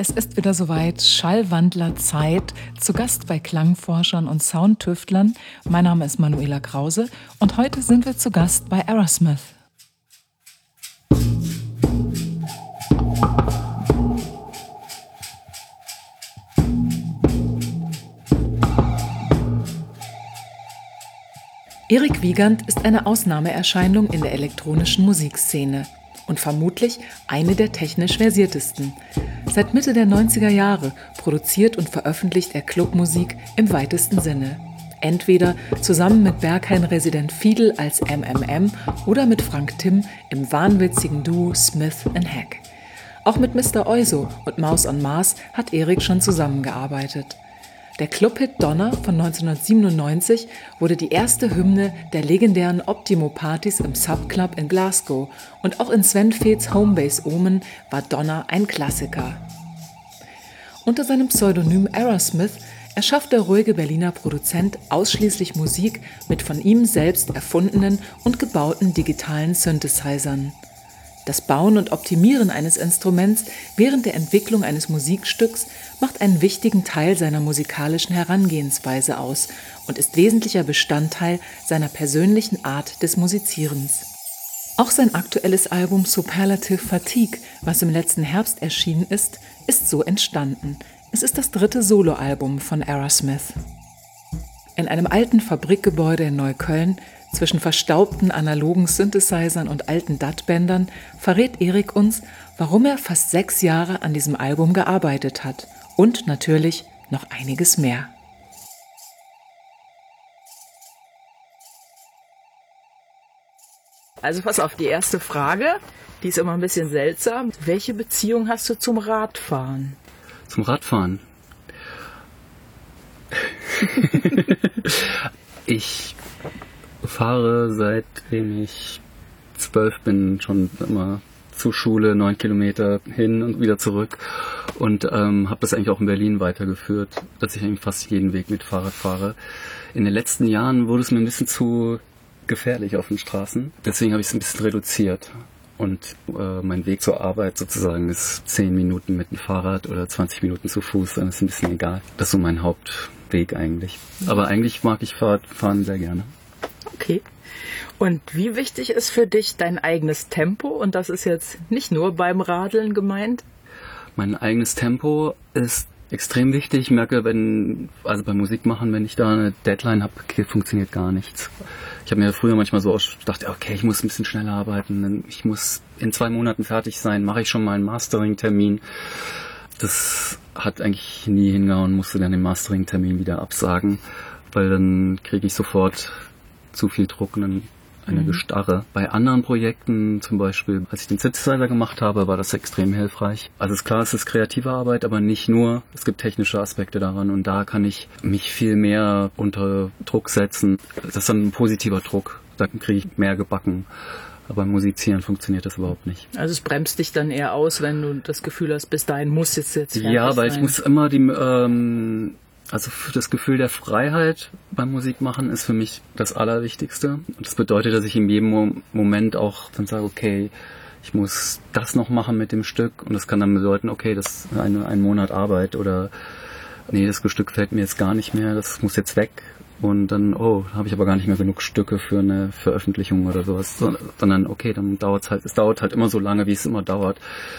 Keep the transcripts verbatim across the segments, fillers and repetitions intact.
Es ist wieder soweit, Schallwandlerzeit, zu Gast bei Klangforschern und Soundtüftlern. Mein Name ist Manuela Krause und heute sind wir zu Gast bei Aerosmith. Erik Wiegand ist eine Ausnahmeerscheinung in der elektronischen Musikszene und vermutlich eine der technisch versiertesten. Seit Mitte der neunziger Jahre produziert und veröffentlicht er Clubmusik im weitesten Sinne. Entweder zusammen mit Berghain-Resident Fiedel als M M M oder mit Frank Timm im wahnwitzigen Duo Smith and Hack. Auch mit Mister Oizo und Mouse on Mars hat Erik schon zusammengearbeitet. Der Clubhit Donner von neunzehnhundertsiebenundneunzig wurde die erste Hymne der legendären Optimo-Partys im Subclub in Glasgow und auch in Sven Väths Homebase Omen war Donner ein Klassiker. Unter seinem Pseudonym Aerosmith erschafft der ruhige Berliner Produzent ausschließlich Musik mit von ihm selbst erfundenen und gebauten digitalen Synthesizern. Das Bauen und Optimieren eines Instruments während der Entwicklung eines Musikstücks macht einen wichtigen Teil seiner musikalischen Herangehensweise aus und ist wesentlicher Bestandteil seiner persönlichen Art des Musizierens. Auch sein aktuelles Album Superlative Fatigue, was im letzten Herbst erschienen ist, ist so entstanden. Es ist das dritte Soloalbum von Aerosmith. In einem alten Fabrikgebäude in Neukölln zwischen verstaubten analogen Synthesizern und alten D A T-Bändern verrät Erik uns, warum er fast sechs Jahre an diesem Album gearbeitet hat. Und natürlich noch einiges mehr. Also pass auf, die erste Frage, die ist immer ein bisschen seltsam. Welche Beziehung hast du zum Radfahren? Zum Radfahren? Ich fahre, seitdem ich zwölf bin, schon immer zur Schule, neun Kilometer hin und wieder zurück und ähm, habe das eigentlich auch in Berlin weitergeführt, dass ich eigentlich fast jeden Weg mit Fahrrad fahre. In den letzten Jahren wurde es mir ein bisschen zu gefährlich auf den Straßen, deswegen habe ich es ein bisschen reduziert und äh, mein Weg zur Arbeit sozusagen ist zehn Minuten mit dem Fahrrad oder zwanzig Minuten zu Fuß, dann ist ein bisschen egal. Das ist so mein Hauptweg eigentlich. Aber eigentlich mag ich Fahrradfahren sehr gerne. Okay. Und wie wichtig ist für dich dein eigenes Tempo? Und das ist jetzt nicht nur beim Radeln gemeint. Mein eigenes Tempo ist extrem wichtig. Ich merke, wenn, also beim Musik machen, wenn ich da eine Deadline habe, funktioniert gar nichts. Ich habe mir früher manchmal so gedacht, okay, ich muss ein bisschen schneller arbeiten, ich muss in zwei Monaten fertig sein, mache ich schon mal einen Mastering-Termin. Das hat eigentlich nie hingehauen, musste dann den Mastering-Termin wieder absagen, weil dann kriege ich sofort zu viel Druck und dann eine mhm. Gestarre. Bei anderen Projekten, zum Beispiel, als ich den Synthesizer gemacht habe, war das extrem hilfreich. Also ist klar, es ist kreative Arbeit, aber nicht nur. Es gibt technische Aspekte daran und da kann ich mich viel mehr unter Druck setzen. Das ist dann ein positiver Druck. Da kriege ich mehr gebacken. Aber beim Musizieren funktioniert das überhaupt nicht. Also es bremst dich dann eher aus, wenn du das Gefühl hast, bis dahin muss jetzt jetzt fertig Ja, weil sein. ich muss immer die... Ähm, Also das Gefühl der Freiheit beim Musikmachen ist für mich das Allerwichtigste. Und das bedeutet, dass ich in jedem Moment auch dann sage, okay, ich muss das noch machen mit dem Stück. Und das kann dann bedeuten, okay, das ist eine, ein Monat Arbeit oder nee, das Stück fällt mir jetzt gar nicht mehr, das muss jetzt weg. Und dann, oh, habe ich aber gar nicht mehr genug Stücke für eine Veröffentlichung oder sowas. Sondern okay, dann dauert es halt, es dauert halt immer so lange, wie es immer dauert.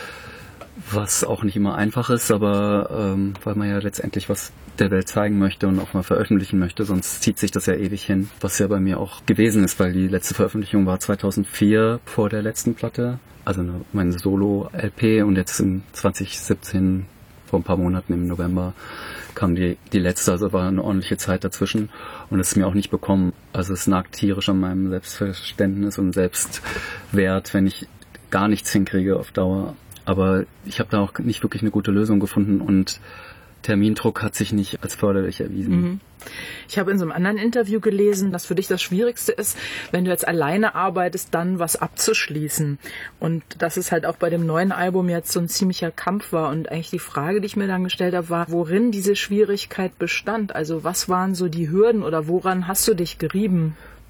Was auch nicht immer einfach ist, aber ähm, weil man ja letztendlich was der Welt zeigen möchte und auch mal veröffentlichen möchte, sonst zieht sich das ja ewig hin, was ja bei mir auch gewesen ist, weil die letzte Veröffentlichung war zweitausendvier vor der letzten Platte, also eine, meine Solo-L P und jetzt in zwanzig siebzehn, vor ein paar Monaten im November, kam die, die letzte, also war eine ordentliche Zeit dazwischen und das ist mir auch nicht bekommen. Also es nagt tierisch an meinem Selbstverständnis und Selbstwert, wenn ich gar nichts hinkriege auf Dauer. Aber ich habe da auch nicht wirklich eine gute Lösung gefunden und Termindruck hat sich nicht als förderlich erwiesen. Mhm. Ich habe in so einem anderen Interview gelesen, dass für dich das Schwierigste ist, wenn du jetzt alleine arbeitest, dann was abzuschließen. Und dass es halt auch bei dem neuen Album jetzt so ein ziemlicher Kampf war. Und eigentlich die Frage, die ich mir dann gestellt habe, war, worin diese Schwierigkeit bestand? Also was waren so die Hürden oder woran hast du dich gerieben?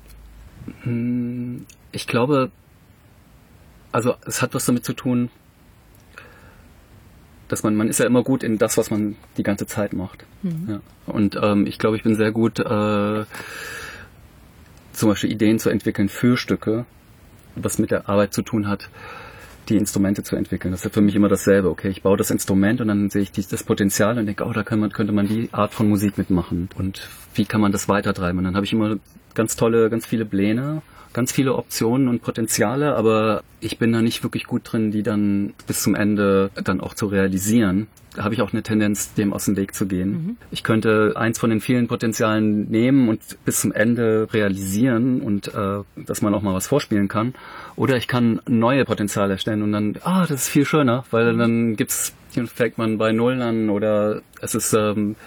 Ich glaube, also es hat was damit zu tun, dass man, man ist ja immer gut in das, was man die ganze Zeit macht. Mhm. Ja. Und ähm, ich glaube, ich bin sehr gut, äh, zum Beispiel Ideen zu entwickeln für Stücke, was mit der Arbeit zu tun hat, die Instrumente zu entwickeln. Das ist für mich immer dasselbe. Okay, ich baue das Instrument und dann sehe ich die, das Potenzial und denke, oh, da kann man, könnte man die Art von Musik mitmachen. Und wie kann man das weitertreiben? Und dann habe ich immer ganz tolle, ganz viele Pläne, ganz viele Optionen und Potenziale, aber ich bin da nicht wirklich gut drin, die dann bis zum Ende dann auch zu realisieren. Da habe ich auch eine Tendenz, dem aus dem Weg zu gehen. Mhm. Ich könnte eins von den vielen Potenzialen nehmen und bis zum Ende realisieren und äh, dass man auch mal was vorspielen kann. Oder ich kann neue Potenziale erstellen und dann, ah, das ist viel schöner, weil dann gibt's, fängt man bei Null an oder es ist ähm,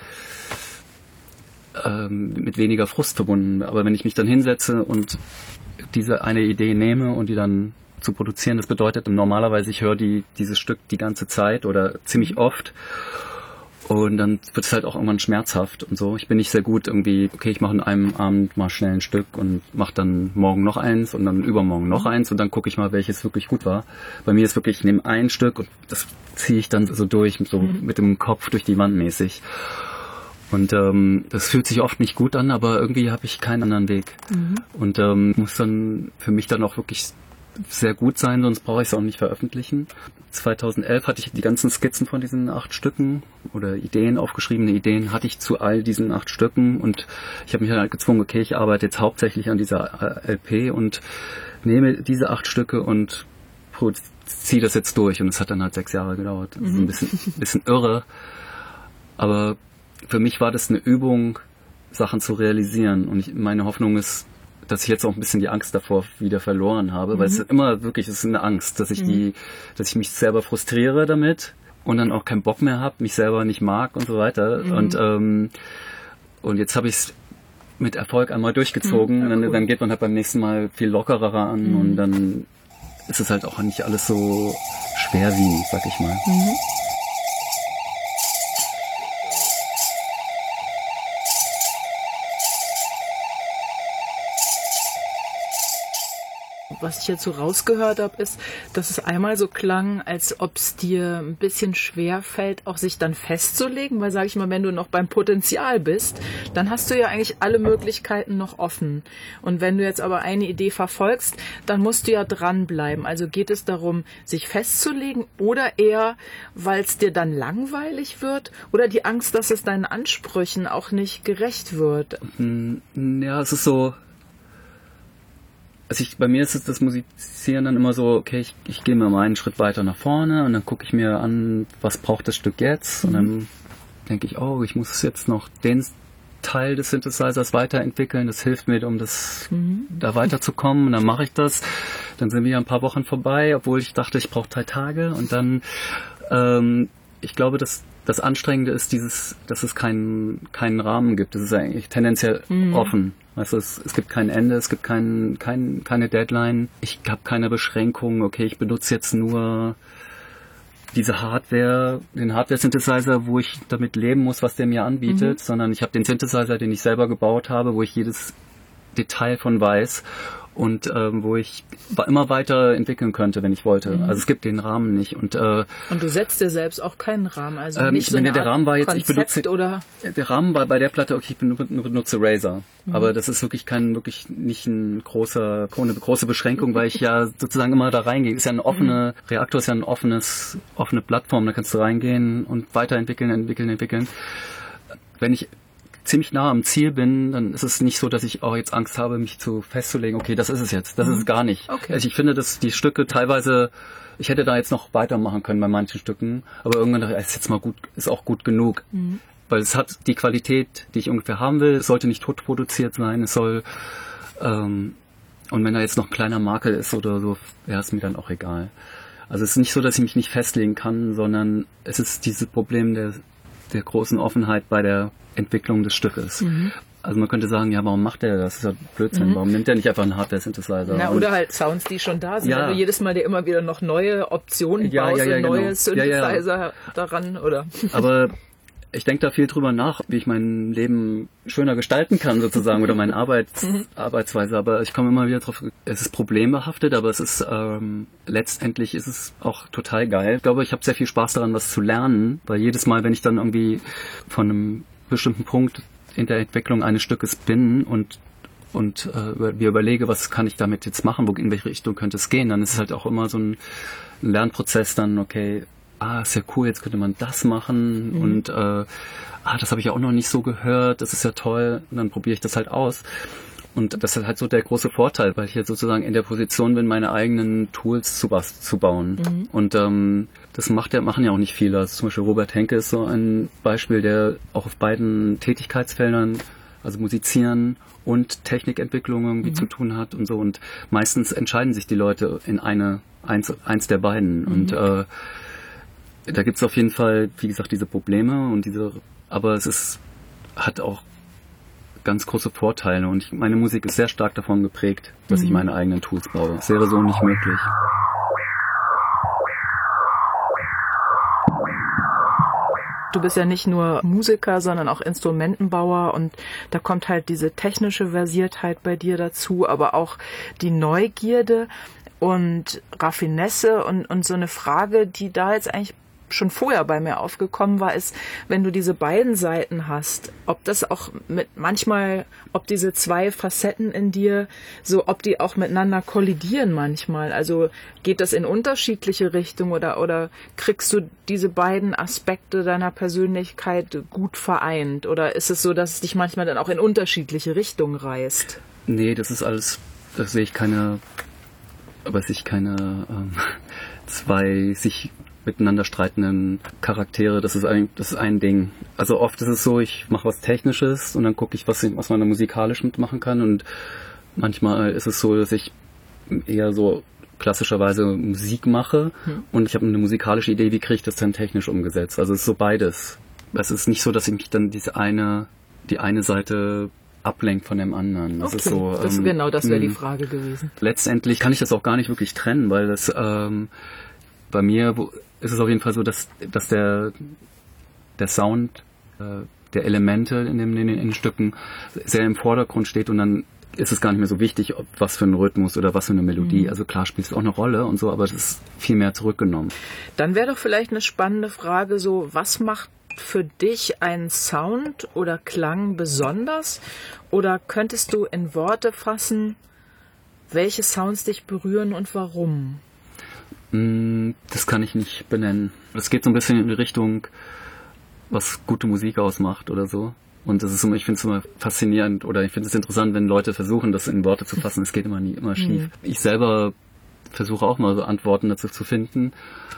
ähm, mit weniger Frust verbunden. Aber wenn ich mich dann hinsetze und diese eine Idee nehme und die dann zu produzieren, das bedeutet normalerweise, ich höre die, dieses Stück die ganze Zeit oder ziemlich oft und dann wird es halt auch irgendwann schmerzhaft und so. Ich bin nicht sehr gut irgendwie, okay, ich mache in einem Abend mal schnell ein Stück und mache dann morgen noch eins und dann übermorgen noch eins und dann gucke ich mal, welches wirklich gut war. Bei mir ist wirklich, ich nehme ein Stück und das ziehe ich dann so durch, so mhm. mit dem Kopf durch die Wand mäßig. Und ähm, das fühlt sich oft nicht gut an, aber irgendwie habe ich keinen anderen Weg. Mhm. Und ähm, muss dann für mich dann auch wirklich sehr gut sein, sonst brauche ich es auch nicht veröffentlichen. zweitausendelf hatte ich die ganzen Skizzen von diesen acht Stücken oder Ideen, aufgeschriebene Ideen hatte ich zu all diesen acht Stücken und ich habe mich halt gezwungen, okay, ich arbeite jetzt hauptsächlich an dieser L P und nehme diese acht Stücke und ziehe das jetzt durch und es hat dann halt sechs Jahre gedauert. Das ist ein bisschen, bisschen irre, aber für mich war das eine Übung, Sachen zu realisieren und ich, meine Hoffnung ist, dass ich jetzt auch ein bisschen die Angst davor wieder verloren habe, mhm. weil es ist immer wirklich, es ist eine Angst, dass ich mhm. die, dass ich mich selber frustriere damit und dann auch keinen Bock mehr habe, mich selber nicht mag und so weiter. Mhm. Und ähm, und jetzt habe ich es mit Erfolg einmal durchgezogen mhm. ja, und dann, cool. dann geht man halt beim nächsten Mal viel lockerer an mhm. und dann ist es halt auch nicht alles so schwerwiegend, sag ich mal. Mhm. Was ich jetzt so rausgehört habe, ist, dass es einmal so klang, als ob es dir ein bisschen schwer fällt, auch sich dann festzulegen, weil, sage ich mal, wenn du noch beim Potenzial bist, dann hast du ja eigentlich alle Möglichkeiten noch offen. Und wenn du jetzt aber eine Idee verfolgst, dann musst du ja dranbleiben. Also geht es darum, sich festzulegen oder eher, weil es dir dann langweilig wird oder die Angst, dass es deinen Ansprüchen auch nicht gerecht wird? Ja, es ist so... Also ich, bei mir ist es das Musizieren dann immer so, okay, ich, ich gehe mir mal einen Schritt weiter nach vorne und dann gucke ich mir an, was braucht das Stück jetzt? Und dann denke ich, oh, ich muss jetzt noch den Teil des Synthesizers weiterentwickeln, das hilft mir, um das mhm. da weiterzukommen und dann mache ich das. Dann sind wieder ein paar Wochen vorbei, obwohl ich dachte, ich brauche drei Tage und dann, ähm, ich glaube, dass das Anstrengende ist dieses, dass es keinen, keinen Rahmen gibt. Es ist eigentlich tendenziell mhm. offen. Weißt du, es, es gibt kein Ende, es gibt kein, kein, keine Deadline. Ich habe keine Beschränkungen. Okay, ich benutze jetzt nur diese Hardware, den Hardware-Synthesizer, wo ich damit leben muss, was der mir anbietet, mhm. sondern ich habe den Synthesizer, den ich selber gebaut habe, wo ich jedes Detail von weiß und ähm, wo ich immer weiter entwickeln könnte, wenn ich wollte. Mhm. Also es gibt den Rahmen nicht. Und, äh, und du setzt dir selbst auch keinen Rahmen, also ähm, nicht so eine der Rahmen war jetzt, Konzept ich benutze, oder? Der Rahmen war bei der Platte, okay, ich benutze Razer. Mhm. Aber das ist wirklich kein, wirklich nicht ein großer, eine große Beschränkung, weil ich ja sozusagen immer da reingehe. Ist ja eine offene, mhm. Reaktor ist ja eine offenes, offene Plattform, da kannst du reingehen und weiterentwickeln, entwickeln, entwickeln. Wenn ich ziemlich nah am Ziel bin, dann ist es nicht so, dass ich auch jetzt Angst habe, mich zu festzulegen, okay, das ist es jetzt. Das mhm. ist es gar nicht. Okay. Also ich finde, dass die Stücke teilweise, ich hätte da jetzt noch weitermachen können bei manchen Stücken, aber irgendwann dachte ich, ist jetzt mal gut, ist auch gut genug. Mhm. Weil es hat die Qualität, die ich ungefähr haben will. Es sollte nicht tot produziert sein. Es soll, ähm, und wenn da jetzt noch ein kleiner Makel ist oder so, wäre es mir dann auch egal. Also es ist nicht so, dass ich mich nicht festlegen kann, sondern es ist dieses Problem der, der großen Offenheit bei der Entwicklung des Stückes. Mhm. Also man könnte sagen, ja, warum macht der das? Das ist ja Blödsinn. Mhm. Warum nimmt der nicht einfach einen Hardware-Synthesizer? Na, oder halt Sounds, die schon da sind. Ja. Wenn du jedes Mal dir immer wieder noch neue Optionen ja, baust, ja, ja, neue genau. Synthesizer ja, ja. daran, oder? Aber ich denke da viel drüber nach, wie ich mein Leben schöner gestalten kann sozusagen oder meine Arbeits Arbeitsweise. Aber ich komme immer wieder drauf, es ist problembehaftet, aber es ist ähm, letztendlich ist es auch total geil. Ich glaube, ich habe sehr viel Spaß daran, was zu lernen, weil jedes Mal, wenn ich dann irgendwie von einem bestimmten Punkt in der Entwicklung eines Stückes bin und und äh, mir überlege, was kann ich damit jetzt machen, wo, in welche Richtung könnte es gehen, dann ist es halt auch immer so ein, ein Lernprozess dann, okay, ah, ist ja cool, jetzt könnte man das machen mhm. und äh, ah, das habe ich ja auch noch nicht so gehört, das ist ja toll, und dann probiere ich das halt aus. Und das ist halt so der große Vorteil, weil ich jetzt sozusagen in der Position bin, meine eigenen Tools zu, was, zu bauen. Mhm. Und ähm, das macht ja, machen ja auch nicht viele. Also zum Beispiel Robert Henke ist so ein Beispiel, der auch auf beiden Tätigkeitsfeldern, also Musizieren und Technikentwicklung irgendwie mhm. zu tun hat und so. Und meistens entscheiden sich die Leute in eine eins, eins der beiden. Mhm. Und äh, da gibt es auf jeden Fall, wie gesagt, diese Probleme und diese, aber es ist, hat auch ganz große Vorteile und ich, meine Musik ist sehr stark davon geprägt, dass mhm. ich meine eigenen Tools baue. Das wäre so nicht möglich. Du bist ja nicht nur Musiker, sondern auch Instrumentenbauer und da kommt halt diese technische Versiertheit bei dir dazu, aber auch die Neugierde und Raffinesse und, und so eine Frage, die da jetzt eigentlich schon vorher bei mir aufgekommen war, ist, wenn du diese beiden Seiten hast, ob das auch mit manchmal, ob diese zwei Facetten in dir, so ob die auch miteinander kollidieren manchmal. Also geht das in unterschiedliche Richtungen oder, oder kriegst du diese beiden Aspekte deiner Persönlichkeit gut vereint? Oder ist es so, dass es dich manchmal dann auch in unterschiedliche Richtungen reißt? Nee, das ist alles, da sehe ich keine, weiß ich, keine ähm, zwei sich miteinander streitenden Charaktere, das ist ein, das ist ein Ding. Also oft ist es so, ich mache was Technisches und dann gucke ich, was, was man da musikalisch mitmachen kann und manchmal ist es so, dass ich eher so klassischerweise Musik mache hm. und ich habe eine musikalische Idee, wie kriege ich das dann technisch umgesetzt. Also es ist so beides. Es ist nicht so, dass ich mich dann diese eine, die eine Seite ablenkt von dem anderen. Das okay. ist so, das, ähm, genau, das wäre die Frage gewesen. Letztendlich kann ich das auch gar nicht wirklich trennen, weil das ähm, bei mir wo, ist es auf jeden Fall so, dass, dass der, der Sound äh, der Elemente in den, in den Stücken sehr im Vordergrund steht und dann ist es gar nicht mehr so wichtig, ob was für ein Rhythmus oder was für eine Melodie. Mhm. Also klar spielt es auch eine Rolle und so, aber das ist viel mehr zurückgenommen. Dann wäre doch vielleicht eine spannende Frage so, was macht für dich einen Sound oder Klang besonders? Oder könntest du in Worte fassen, welche Sounds dich berühren und warum? Das kann ich nicht benennen. Das geht so ein bisschen in die Richtung, was gute Musik ausmacht oder so. Und das ist immer, ich finde es immer faszinierend oder ich finde es interessant, wenn Leute versuchen, das in Worte zu fassen. Es geht immer nie, immer schief. Mhm. Ich selber versuche auch mal so Antworten dazu zu finden.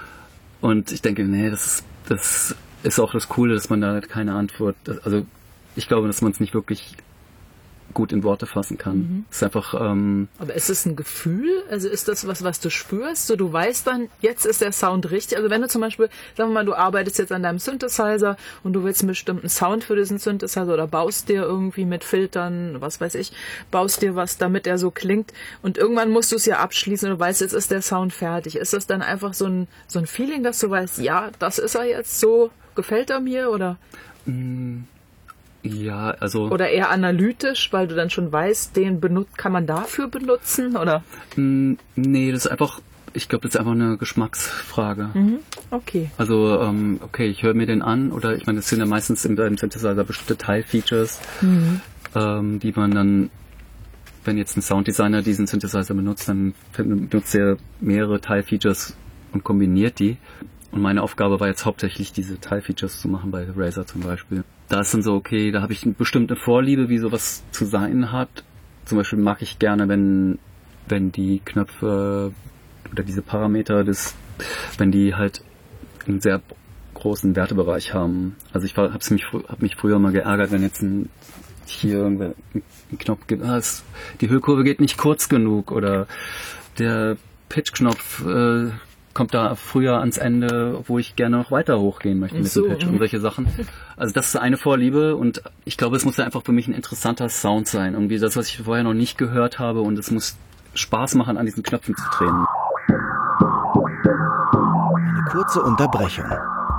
Und ich denke, nee, das ist, das ist auch das Coole, dass man da keine Antwort, also ich glaube, dass man es nicht wirklich gut in Worte fassen kann. Mhm. Es ist einfach. Ähm, Aber ist es ein Gefühl? Also ist das was, was du spürst? So, du weißt dann, jetzt ist der Sound richtig. Also wenn du zum Beispiel, sagen wir mal, du arbeitest jetzt an deinem Synthesizer und du willst einen bestimmten Sound für diesen Synthesizer oder baust dir irgendwie mit Filtern, was weiß ich, baust dir was, damit er so klingt und irgendwann musst du es ja abschließen und du weißt, jetzt ist der Sound fertig. Ist das dann einfach so ein, so ein Feeling, dass du weißt, ja, das ist er jetzt, so gefällt er mir oder? Mm. Ja, also... Oder eher analytisch, weil du dann schon weißt, den benut- kann man dafür benutzen, oder? Nee, das ist einfach, ich glaube, das ist einfach eine Geschmacksfrage. Mhm, okay. Also, ähm, okay, ich höre mir den an, oder ich meine, das sind ja meistens im Synthesizer bestimmte Teilfeatures, mhm. ähm, die man dann, wenn jetzt ein Sounddesigner diesen Synthesizer benutzt, dann benutzt er mehrere Teilfeatures und kombiniert die. Und meine Aufgabe war jetzt hauptsächlich, diese Teilfeatures zu machen, bei Razer zum Beispiel. Da ist dann so, okay, da habe ich eine bestimmte Vorliebe, wie sowas zu sein hat. Zum Beispiel mag ich gerne, wenn, wenn die Knöpfe oder diese Parameter, das, wenn die halt einen sehr großen Wertebereich haben. Also ich habe mich, hab mich früher mal geärgert, wenn jetzt ein, hier irgendwer ein Knopf gibt, ah, es, die Hüllkurve geht nicht kurz genug oder der Pitch-Knopf äh, kommt da früher ans Ende, obwohl ich gerne noch weiter hochgehen möchte mit so, dem Pitch und solche Sachen. Also das ist eine Vorliebe und ich glaube, es muss ja einfach für mich ein interessanter Sound sein. Irgendwie das, was ich vorher noch nicht gehört habe und es muss Spaß machen, an diesen Knöpfen zu drehen. Eine kurze Unterbrechung.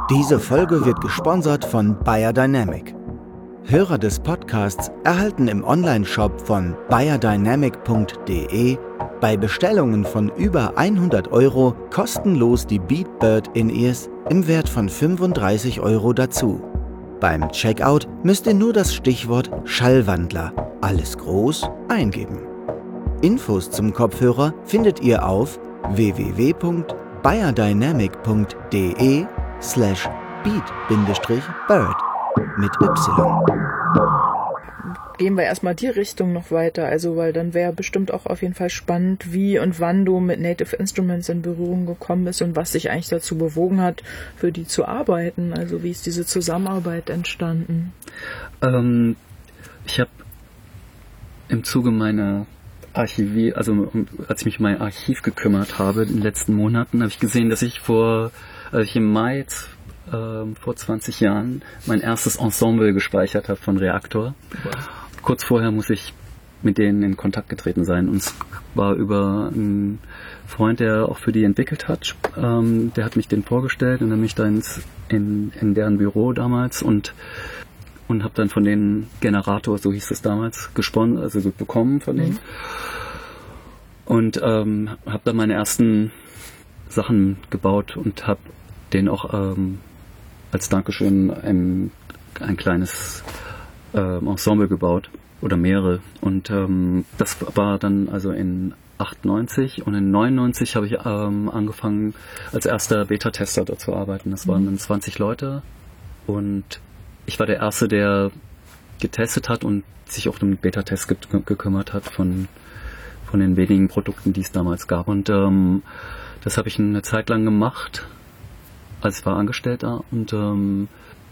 Diese Folge wird gesponsert von Beyerdynamic. Hörer des Podcasts erhalten im Onlineshop von beyerdynamic punkt de bei Bestellungen von über hundert Euro kostenlos die Beatbird In-Ears im Wert von fünfunddreißig Euro dazu. Beim Checkout müsst ihr nur das Stichwort Schallwandler, alles groß, eingeben. Infos zum Kopfhörer findet ihr auf w w w punkt beyerdynamic punkt de slash beat-bird mit Y. Gehen wir erstmal die Richtung noch weiter, also weil dann wäre bestimmt auch auf jeden Fall spannend, wie und wann du mit Native Instruments in Berührung gekommen bist und was dich eigentlich dazu bewogen hat, für die zu arbeiten. Also wie ist diese Zusammenarbeit entstanden? Ähm, ich habe im Zuge meiner Archivie, also als ich mich um mein Archiv gekümmert habe in den letzten Monaten, habe ich gesehen, dass ich vor, als ich im Mai äh, vor zwanzig Jahren mein erstes Ensemble gespeichert habe von Reaktor. Wow. Kurz vorher muss ich mit denen in Kontakt getreten sein. Und es war über einen Freund, der auch für die entwickelt hat. Ähm, der hat mich den vorgestellt und dann bin ich da ins, in, in deren Büro damals und und habe dann von denen Generator, so hieß es damals, gesponsert, also bekommen von denen. Mhm. Und ähm, habe dann meine ersten Sachen gebaut und habe denen auch ähm, als Dankeschön ein, ein kleines ähm, Ensemble gebaut oder mehrere. Und ähm, das war dann also in achtundneunzig und in neunundneunzig habe ich ähm, angefangen als erster Beta-Tester dort zu arbeiten. Das waren dann zwanzig Leute und ich war der Erste, der getestet hat und sich auch um den Beta-Test ge- gekümmert hat von, von den wenigen Produkten, die es damals gab. Und ähm, das habe ich eine Zeit lang gemacht, als ich war Angestellter. Und ähm,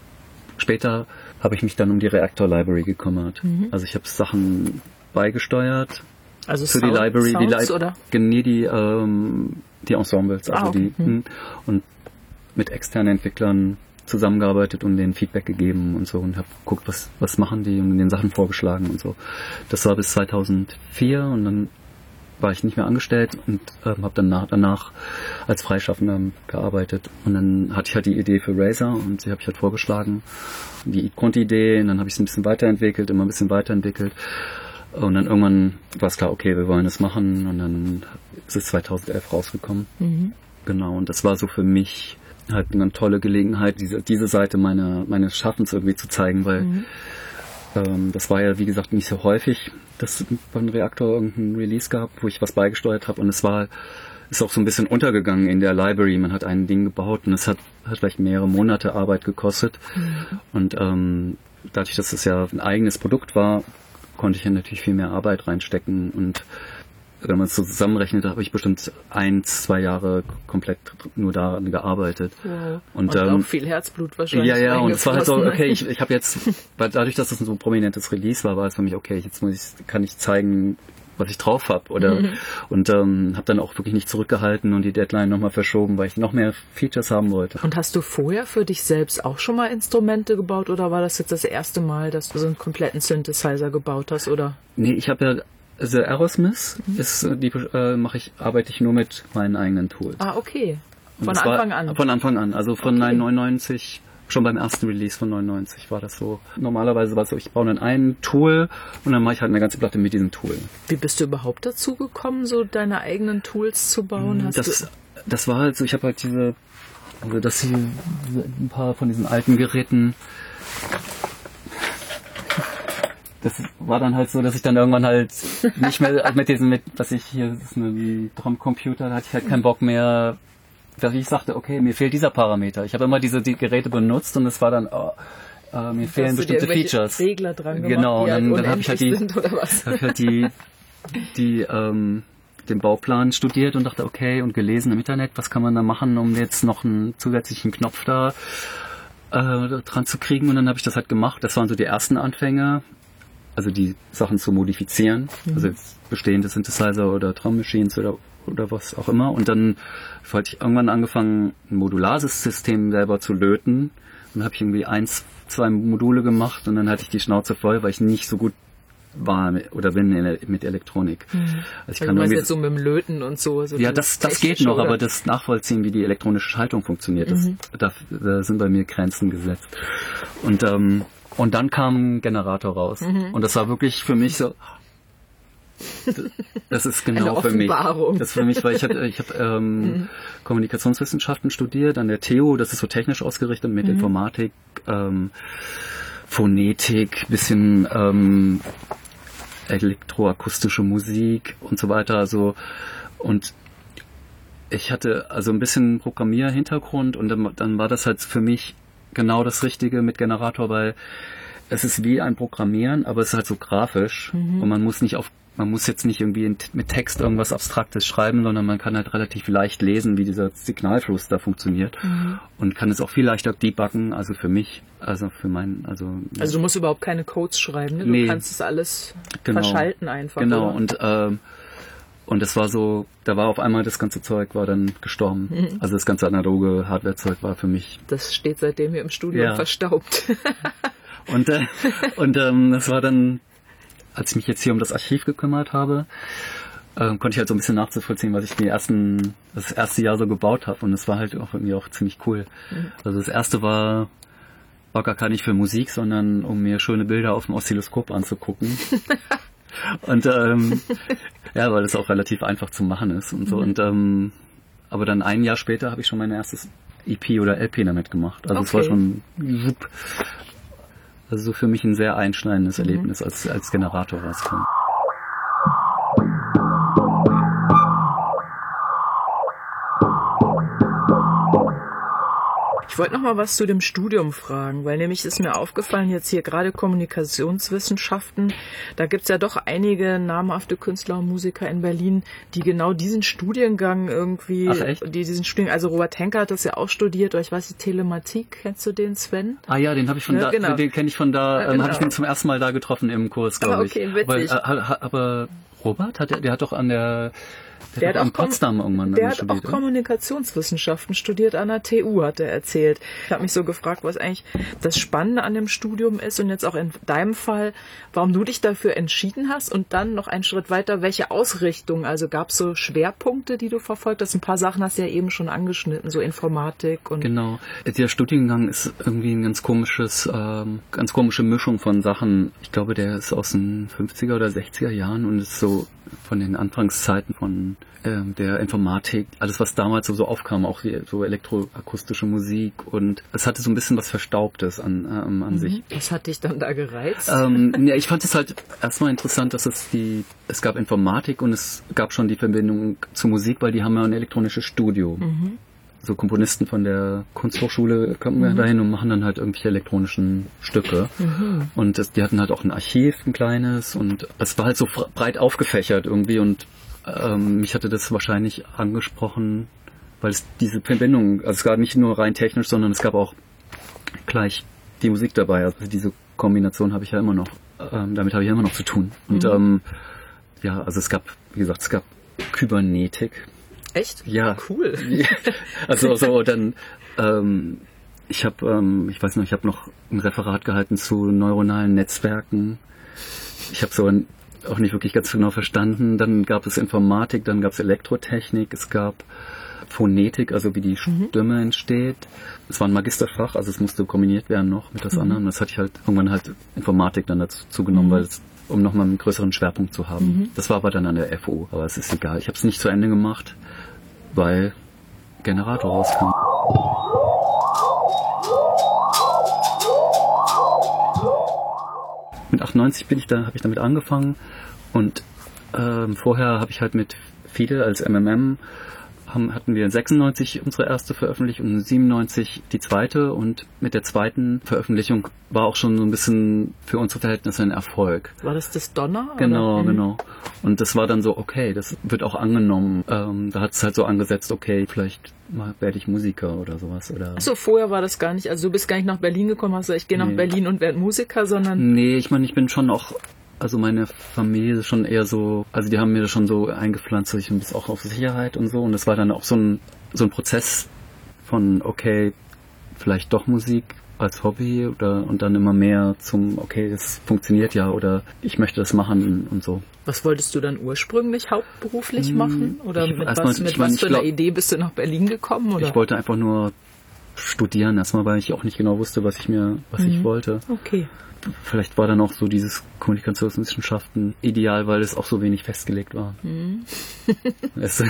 später habe ich mich dann um die Reaktor-Library gekümmert. Mhm. Also ich habe Sachen beigesteuert. Also für Sound, die Library, Sounds, die Li- oder? Nee, die, ähm, die Ensembles, also ah, okay. die mhm. und mit externen Entwicklern zusammengearbeitet und denen Feedback gegeben und so und habe geguckt, was was machen die und den Sachen vorgeschlagen und so. Das war bis zweitausendvier und dann war ich nicht mehr angestellt und ähm, habe dann nach, danach als Freischaffender gearbeitet und dann hatte ich halt die Idee für Razer und sie habe ich halt vorgeschlagen, die Grundidee und dann habe ich es ein bisschen weiterentwickelt, immer ein bisschen weiterentwickelt und dann irgendwann war es klar, okay, wir wollen das machen und dann ist es zweitausendelf rausgekommen. Mhm. Genau, und das war so für mich halt eine tolle Gelegenheit, diese, diese Seite meiner, meines Schaffens irgendwie zu zeigen, weil mhm. ähm, das war ja, wie gesagt, nicht so häufig, dass beim Reaktor irgendein Release gab, wo ich was beigesteuert habe und es war, ist auch so ein bisschen untergegangen in der Library. Man hat ein Ding gebaut und es hat, hat vielleicht mehrere Monate Arbeit gekostet mhm. und ähm, dadurch, dass es ja ein eigenes Produkt war, konnte ich ja natürlich viel mehr Arbeit reinstecken und wenn man es so zusammenrechnet, habe ich bestimmt ein, zwei Jahre komplett nur daran gearbeitet. Wow. Und, und ähm, auch viel Herzblut wahrscheinlich. Ja, ja, und es war halt so, okay, ich, ich habe jetzt, weil dadurch, dass es ein so prominentes Release war, war es für mich, okay, jetzt muss ich, kann ich zeigen, was ich drauf habe. Oder mhm. und ähm, habe dann auch wirklich nicht zurückgehalten und die Deadline nochmal verschoben, weil ich noch mehr Features haben wollte. Und hast du vorher für dich selbst auch schon mal Instrumente gebaut oder war das jetzt das erste Mal, dass du so einen kompletten Synthesizer gebaut hast, oder? Nee, ich habe ja Also Aerosmith ist die äh, mache ich arbeite ich nur mit meinen eigenen Tools. Ah, okay. Von Anfang an. Von Anfang an, also von okay. neunundneunzig, schon beim ersten Release von neunundneunzig war das so. Normalerweise war es so, ich baue dann ein Tool und dann mache ich halt eine ganze Platte mit diesem Tool. Wie bist du überhaupt dazu gekommen, so deine eigenen Tools zu bauen? Hast das du das war halt so, ich habe halt diese also dass hier ein paar von diesen alten Geräten. Das war dann halt so, dass ich dann irgendwann halt nicht mehr mit diesem, mit, was ich hier, das ist ein Drumcomputer, da hatte ich halt keinen Bock mehr, dass ich sagte, okay, mir fehlt dieser Parameter. Ich habe immer diese die Geräte benutzt und es war dann, oh, äh, mir fehlen bestimmte Features. Regler dran gemacht, genau, und dann, halt dann habe ich halt die, sind, oder was? hab ich halt die, die, ähm, den Bauplan studiert und dachte, okay, und gelesen im Internet, was kann man da machen, um jetzt noch einen zusätzlichen Knopf da äh, dran zu kriegen, und dann habe ich das halt gemacht. Das waren so die ersten Anfänge. Also die Sachen zu modifizieren, mhm. also jetzt bestehende Synthesizer oder Drum Machines oder, oder was auch immer. Und dann habe ich irgendwann angefangen, ein modulares System selber zu löten. Und dann habe ich irgendwie eins, zwei Module gemacht und dann hatte ich die Schnauze voll, weil ich nicht so gut war oder bin in, mit Elektronik. Mhm. Also ich also kann du irgendwie, jetzt so mit dem Löten und so. so ja, das, das geht noch, oder? Aber das Nachvollziehen, wie die elektronische Schaltung funktioniert, mhm. das, da, da sind bei mir Grenzen gesetzt. Und, ähm, und dann kam ein Generator raus. Mhm. Und das war wirklich für mich so, das ist genau für mich. Das ist für mich, weil ich habe ich hab, ähm, mhm. Kommunikationswissenschaften studiert an der T U, das ist so technisch ausgerichtet mit mhm. Informatik, ähm, Phonetik, bisschen ähm, elektroakustische Musik und so weiter. Also und ich hatte also ein bisschen Programmierhintergrund und dann, dann war das halt für mich genau das Richtige mit Generator, weil es ist wie ein Programmieren, aber es ist halt so grafisch mhm. und man muss nicht auf Man muss jetzt nicht irgendwie mit Text irgendwas Abstraktes schreiben, sondern man kann halt relativ leicht lesen, wie dieser Signalfluss da funktioniert mhm. und kann es auch viel leichter debuggen, also für mich, also für meinen, also... Also du musst überhaupt keine Codes schreiben, ne? Du nee. kannst es alles genau. verschalten einfach. Genau, oder? und ähm, und es war so, da war auf einmal das ganze Zeug war dann gestorben. Mhm. Also das ganze analoge Hardware-Zeug war für mich... Das steht seitdem hier im Studio ja. verstaubt. und äh, und ähm, das war dann... Als ich mich jetzt hier um das Archiv gekümmert habe, äh, konnte ich halt so ein bisschen nachvollziehen, was ich die ersten, das erste Jahr so gebaut habe. Und es war halt auch irgendwie auch ziemlich cool. Mhm. Also das erste war, war gar nicht für Musik, sondern um mir schöne Bilder auf dem Oszilloskop anzugucken. und ähm, ja, weil das auch relativ einfach zu machen ist und so. Mhm. Und ähm, aber dann ein Jahr später habe ich schon mein erstes E P oder L P damit gemacht. Also es okay. war schon wupp. Also so für mich ein sehr einschneidendes mhm. Erlebnis, als als Generator rauskam. Ich wollte noch mal was zu dem Studium fragen, weil nämlich ist mir aufgefallen, jetzt hier gerade Kommunikationswissenschaften, da gibt es ja doch einige namhafte Künstler und Musiker in Berlin, die genau diesen Studiengang irgendwie, Ach, echt? die diesen Studiengang, also Robert Henke hat das ja auch studiert, oder ich weiß, die Telematik, kennst du den, Sven? Ah ja, den habe ich von ja, da, genau. den kenne ich von da, ja, ähm, genau. habe ich den zum ersten Mal da getroffen im Kurs, glaube ah, okay, ich. witzig. Aber, äh, aber Robert, hat der, der hat doch an der Der, der hat hat auch in Potsdam irgendwann Der hat studiert, auch Kommunikationswissenschaften studiert an der T U, hat er erzählt. Ich habe mich so gefragt, was eigentlich das Spannende an dem Studium ist und jetzt auch in deinem Fall, warum du dich dafür entschieden hast und dann noch einen Schritt weiter, welche Ausrichtung, also gab es so Schwerpunkte, die du verfolgt hast? Ein paar Sachen hast du ja eben schon angeschnitten, so Informatik und... Genau. Der Studiengang ist irgendwie ein ganz komisches, ähm, ganz komische Mischung von Sachen. Ich glaube, der ist aus den fünfziger oder sechziger Jahren und ist so von den Anfangszeiten von ähm, der Informatik, alles was damals so, so aufkam, auch die, so elektroakustische Musik und es hatte so ein bisschen was Verstaubtes an, ähm, an mhm. sich. Was hat dich dann da gereizt? Ähm, ja, ich fand es halt erstmal interessant, dass es die, es gab Informatik und es gab schon die Verbindung zur Musik, weil die haben ja ein elektronisches Studio. Mhm. So Komponisten von der Kunsthochschule kommen mhm. dahin und machen dann halt irgendwelche elektronischen Stücke. Mhm. Und das, die hatten halt auch ein Archiv, ein kleines, und es war halt so breit aufgefächert irgendwie und ähm, mich hatte das wahrscheinlich angesprochen, weil es diese Verbindung, also es war nicht nur rein technisch, sondern es gab auch gleich die Musik dabei. Also diese Kombination habe ich ja immer noch, ähm, damit habe ich ja immer noch zu tun. Und mhm. ähm, ja, also es gab, wie gesagt, es gab Kybernetik. Echt? Ja. Cool. Also so dann, ähm, ich habe, ähm, ich weiß noch, ich habe noch ein Referat gehalten zu neuronalen Netzwerken. Ich habe so ein, auch nicht wirklich ganz genau verstanden. Dann gab es Informatik, dann gab es Elektrotechnik, es gab Phonetik, also wie die Stimme mhm. entsteht. Es war ein Magisterfach, also es musste kombiniert werden noch mit das mhm. anderen. Das hatte ich halt irgendwann halt Informatik dann dazu zugenommen, mhm. weil es, um nochmal einen größeren Schwerpunkt zu haben. Mhm. Das war aber dann an der F U, aber es ist egal. Ich habe es nicht zu Ende gemacht, weil Generator rauskam. Mit achtundneunzig bin ich da, habe ich damit angefangen und ähm, vorher habe ich halt mit Fidel als M M M haben, hatten wir sechsundneunzig unsere erste Veröffentlichung und siebenundneunzig die zweite und mit der zweiten Veröffentlichung war auch schon so ein bisschen für unsere Verhältnisse ein Erfolg. War das das Donner? Genau, oder? genau. Und das war dann so, okay, das wird auch angenommen. Ähm, da hat es halt so angesetzt, okay, vielleicht mal werde ich Musiker oder sowas. Oder Achso, vorher war das gar nicht, also du bist gar nicht nach Berlin gekommen, hast gesagt, ich gehe nach nee. Berlin und werde Musiker, sondern... Nee, ich meine, ich bin schon auch... Also meine Familie ist schon eher so, also die haben mir das schon so eingepflanzt, ich ein bisschen auch auf Sicherheit und so. Und das war dann auch so ein, so ein Prozess von, okay, vielleicht doch Musik, als Hobby oder und dann immer mehr zum, okay, das funktioniert ja oder ich möchte das machen und so. Was wolltest du dann ursprünglich hauptberuflich machen? Oder ich, mit was, mal, mit ich was mein, für glaub, einer Idee bist du nach Berlin gekommen? Oder? Ich wollte einfach nur studieren erstmal, weil ich auch nicht genau wusste, was ich mir, was mhm. ich wollte. Okay. Vielleicht war dann auch so dieses Kommunikationswissenschaften ideal, weil es auch so wenig festgelegt war. Mhm. es,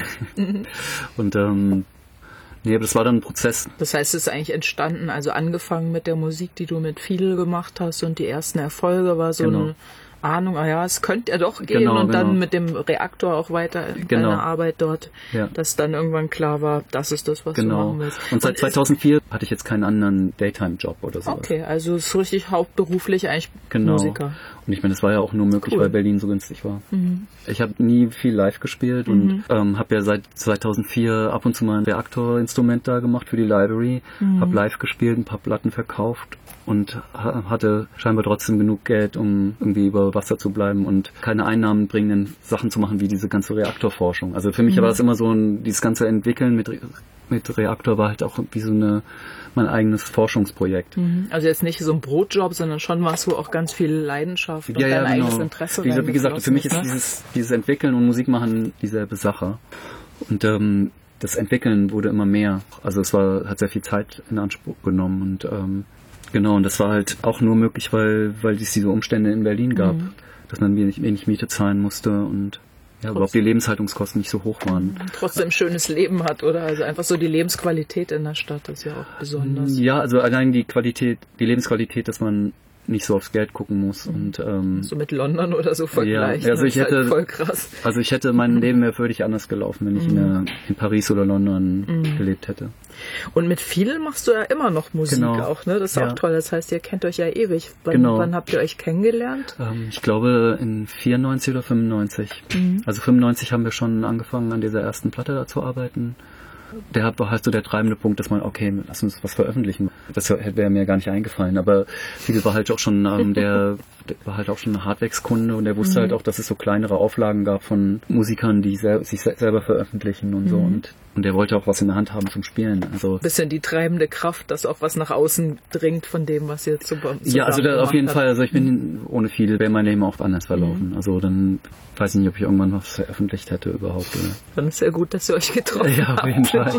und ähm, nee, aber das war dann ein Prozess. Das heißt, es ist eigentlich entstanden, also angefangen mit der Musik, die du mit Fidel gemacht hast und die ersten Erfolge war so genau. eine Ahnung, ah ja, es könnte ja doch gehen genau, und genau. dann mit dem Reaktor auch weiter in genau. deiner Arbeit dort, ja. dass dann irgendwann klar war, das ist das, was genau. du machen willst. Und seit und zweitausendvier hatte ich jetzt keinen anderen Daytime-Job oder so. Okay, also es ist richtig hauptberuflich eigentlich genau. Musiker. Und ich meine, das war ja auch nur möglich, cool. weil Berlin so günstig war. Mhm. Ich habe nie viel live gespielt mhm. und ähm, habe ja seit zweitausendvier ab und zu mal ein Reaktor-Instrument da gemacht für die Library, mhm. habe live gespielt, ein paar Platten verkauft und ha- hatte scheinbar trotzdem genug Geld, um irgendwie über Wasser zu bleiben und keine Einnahmen bringenden Sachen zu machen, wie diese ganze Reaktorforschung. Also für mich mhm. war das immer so ein, dieses ganze Entwickeln mit, mit Reaktor war halt auch wie so eine mein eigenes Forschungsprojekt. Also jetzt nicht so ein Brotjob, sondern schon was, wo auch ganz viel Leidenschaft und ja, ja, dein genau. eigenes Interesse Wie, wie gesagt, für mich ist ne? dieses, dieses Entwickeln und Musik machen dieselbe Sache. Und ähm, das Entwickeln wurde immer mehr. Also es war, hat sehr viel Zeit in Anspruch genommen und ähm, genau, und das war halt auch nur möglich, weil, weil es diese Umstände in Berlin gab, mhm. dass man wenig, wenig Miete zahlen musste und ja, überhaupt die Lebenshaltungskosten nicht so hoch waren. Trotzdem ein schönes Leben hat, oder? Also einfach so die Lebensqualität in der Stadt ist ja auch besonders. Ja, also allein die Qualität, die Lebensqualität, dass man nicht so aufs Geld gucken muss. Mhm. Und, ähm, so mit London oder so vergleichen. Ja, also ich hätte, halt voll krass. Also ich hätte mein Leben wäre völlig anders gelaufen, wenn ich mhm. in, der, in Paris oder London mhm. gelebt hätte. Und mit Fidel machst du ja immer noch Musik genau. auch, ne? Das ist ja. auch toll. Das heißt, ihr kennt euch ja ewig. Wann, genau. wann habt ihr euch kennengelernt? Ähm, ich glaube in vierundneunzig oder fünfundneunzig. Mhm. Also fünfundneunzig haben wir schon angefangen, an dieser ersten Platte da zu arbeiten. Der war halt so der treibende Punkt, dass man, okay, lass uns was veröffentlichen. Das wäre mir gar nicht eingefallen. Aber Fidel war halt auch schon, ähm, der, der war halt auch schon ein Hardwax-Kunde und der wusste mhm. halt auch, dass es so kleinere Auflagen gab von Musikern, die sel- sich selber veröffentlichen und mhm. so. Und, und der wollte auch was in der Hand haben zum Spielen. Also bisschen die treibende Kraft, dass auch was nach außen dringt von dem, was ihr zu Ja, also da, auf jeden hat. Fall. Also ich bin mhm. ohne Fidel wäre mein Leben auch anders verlaufen. Mhm. Also dann weiß ich nicht, ob ich irgendwann was veröffentlicht hätte überhaupt. Oder? Dann ist ja gut, dass ihr euch getroffen ja, habt. Auf jeden Fall.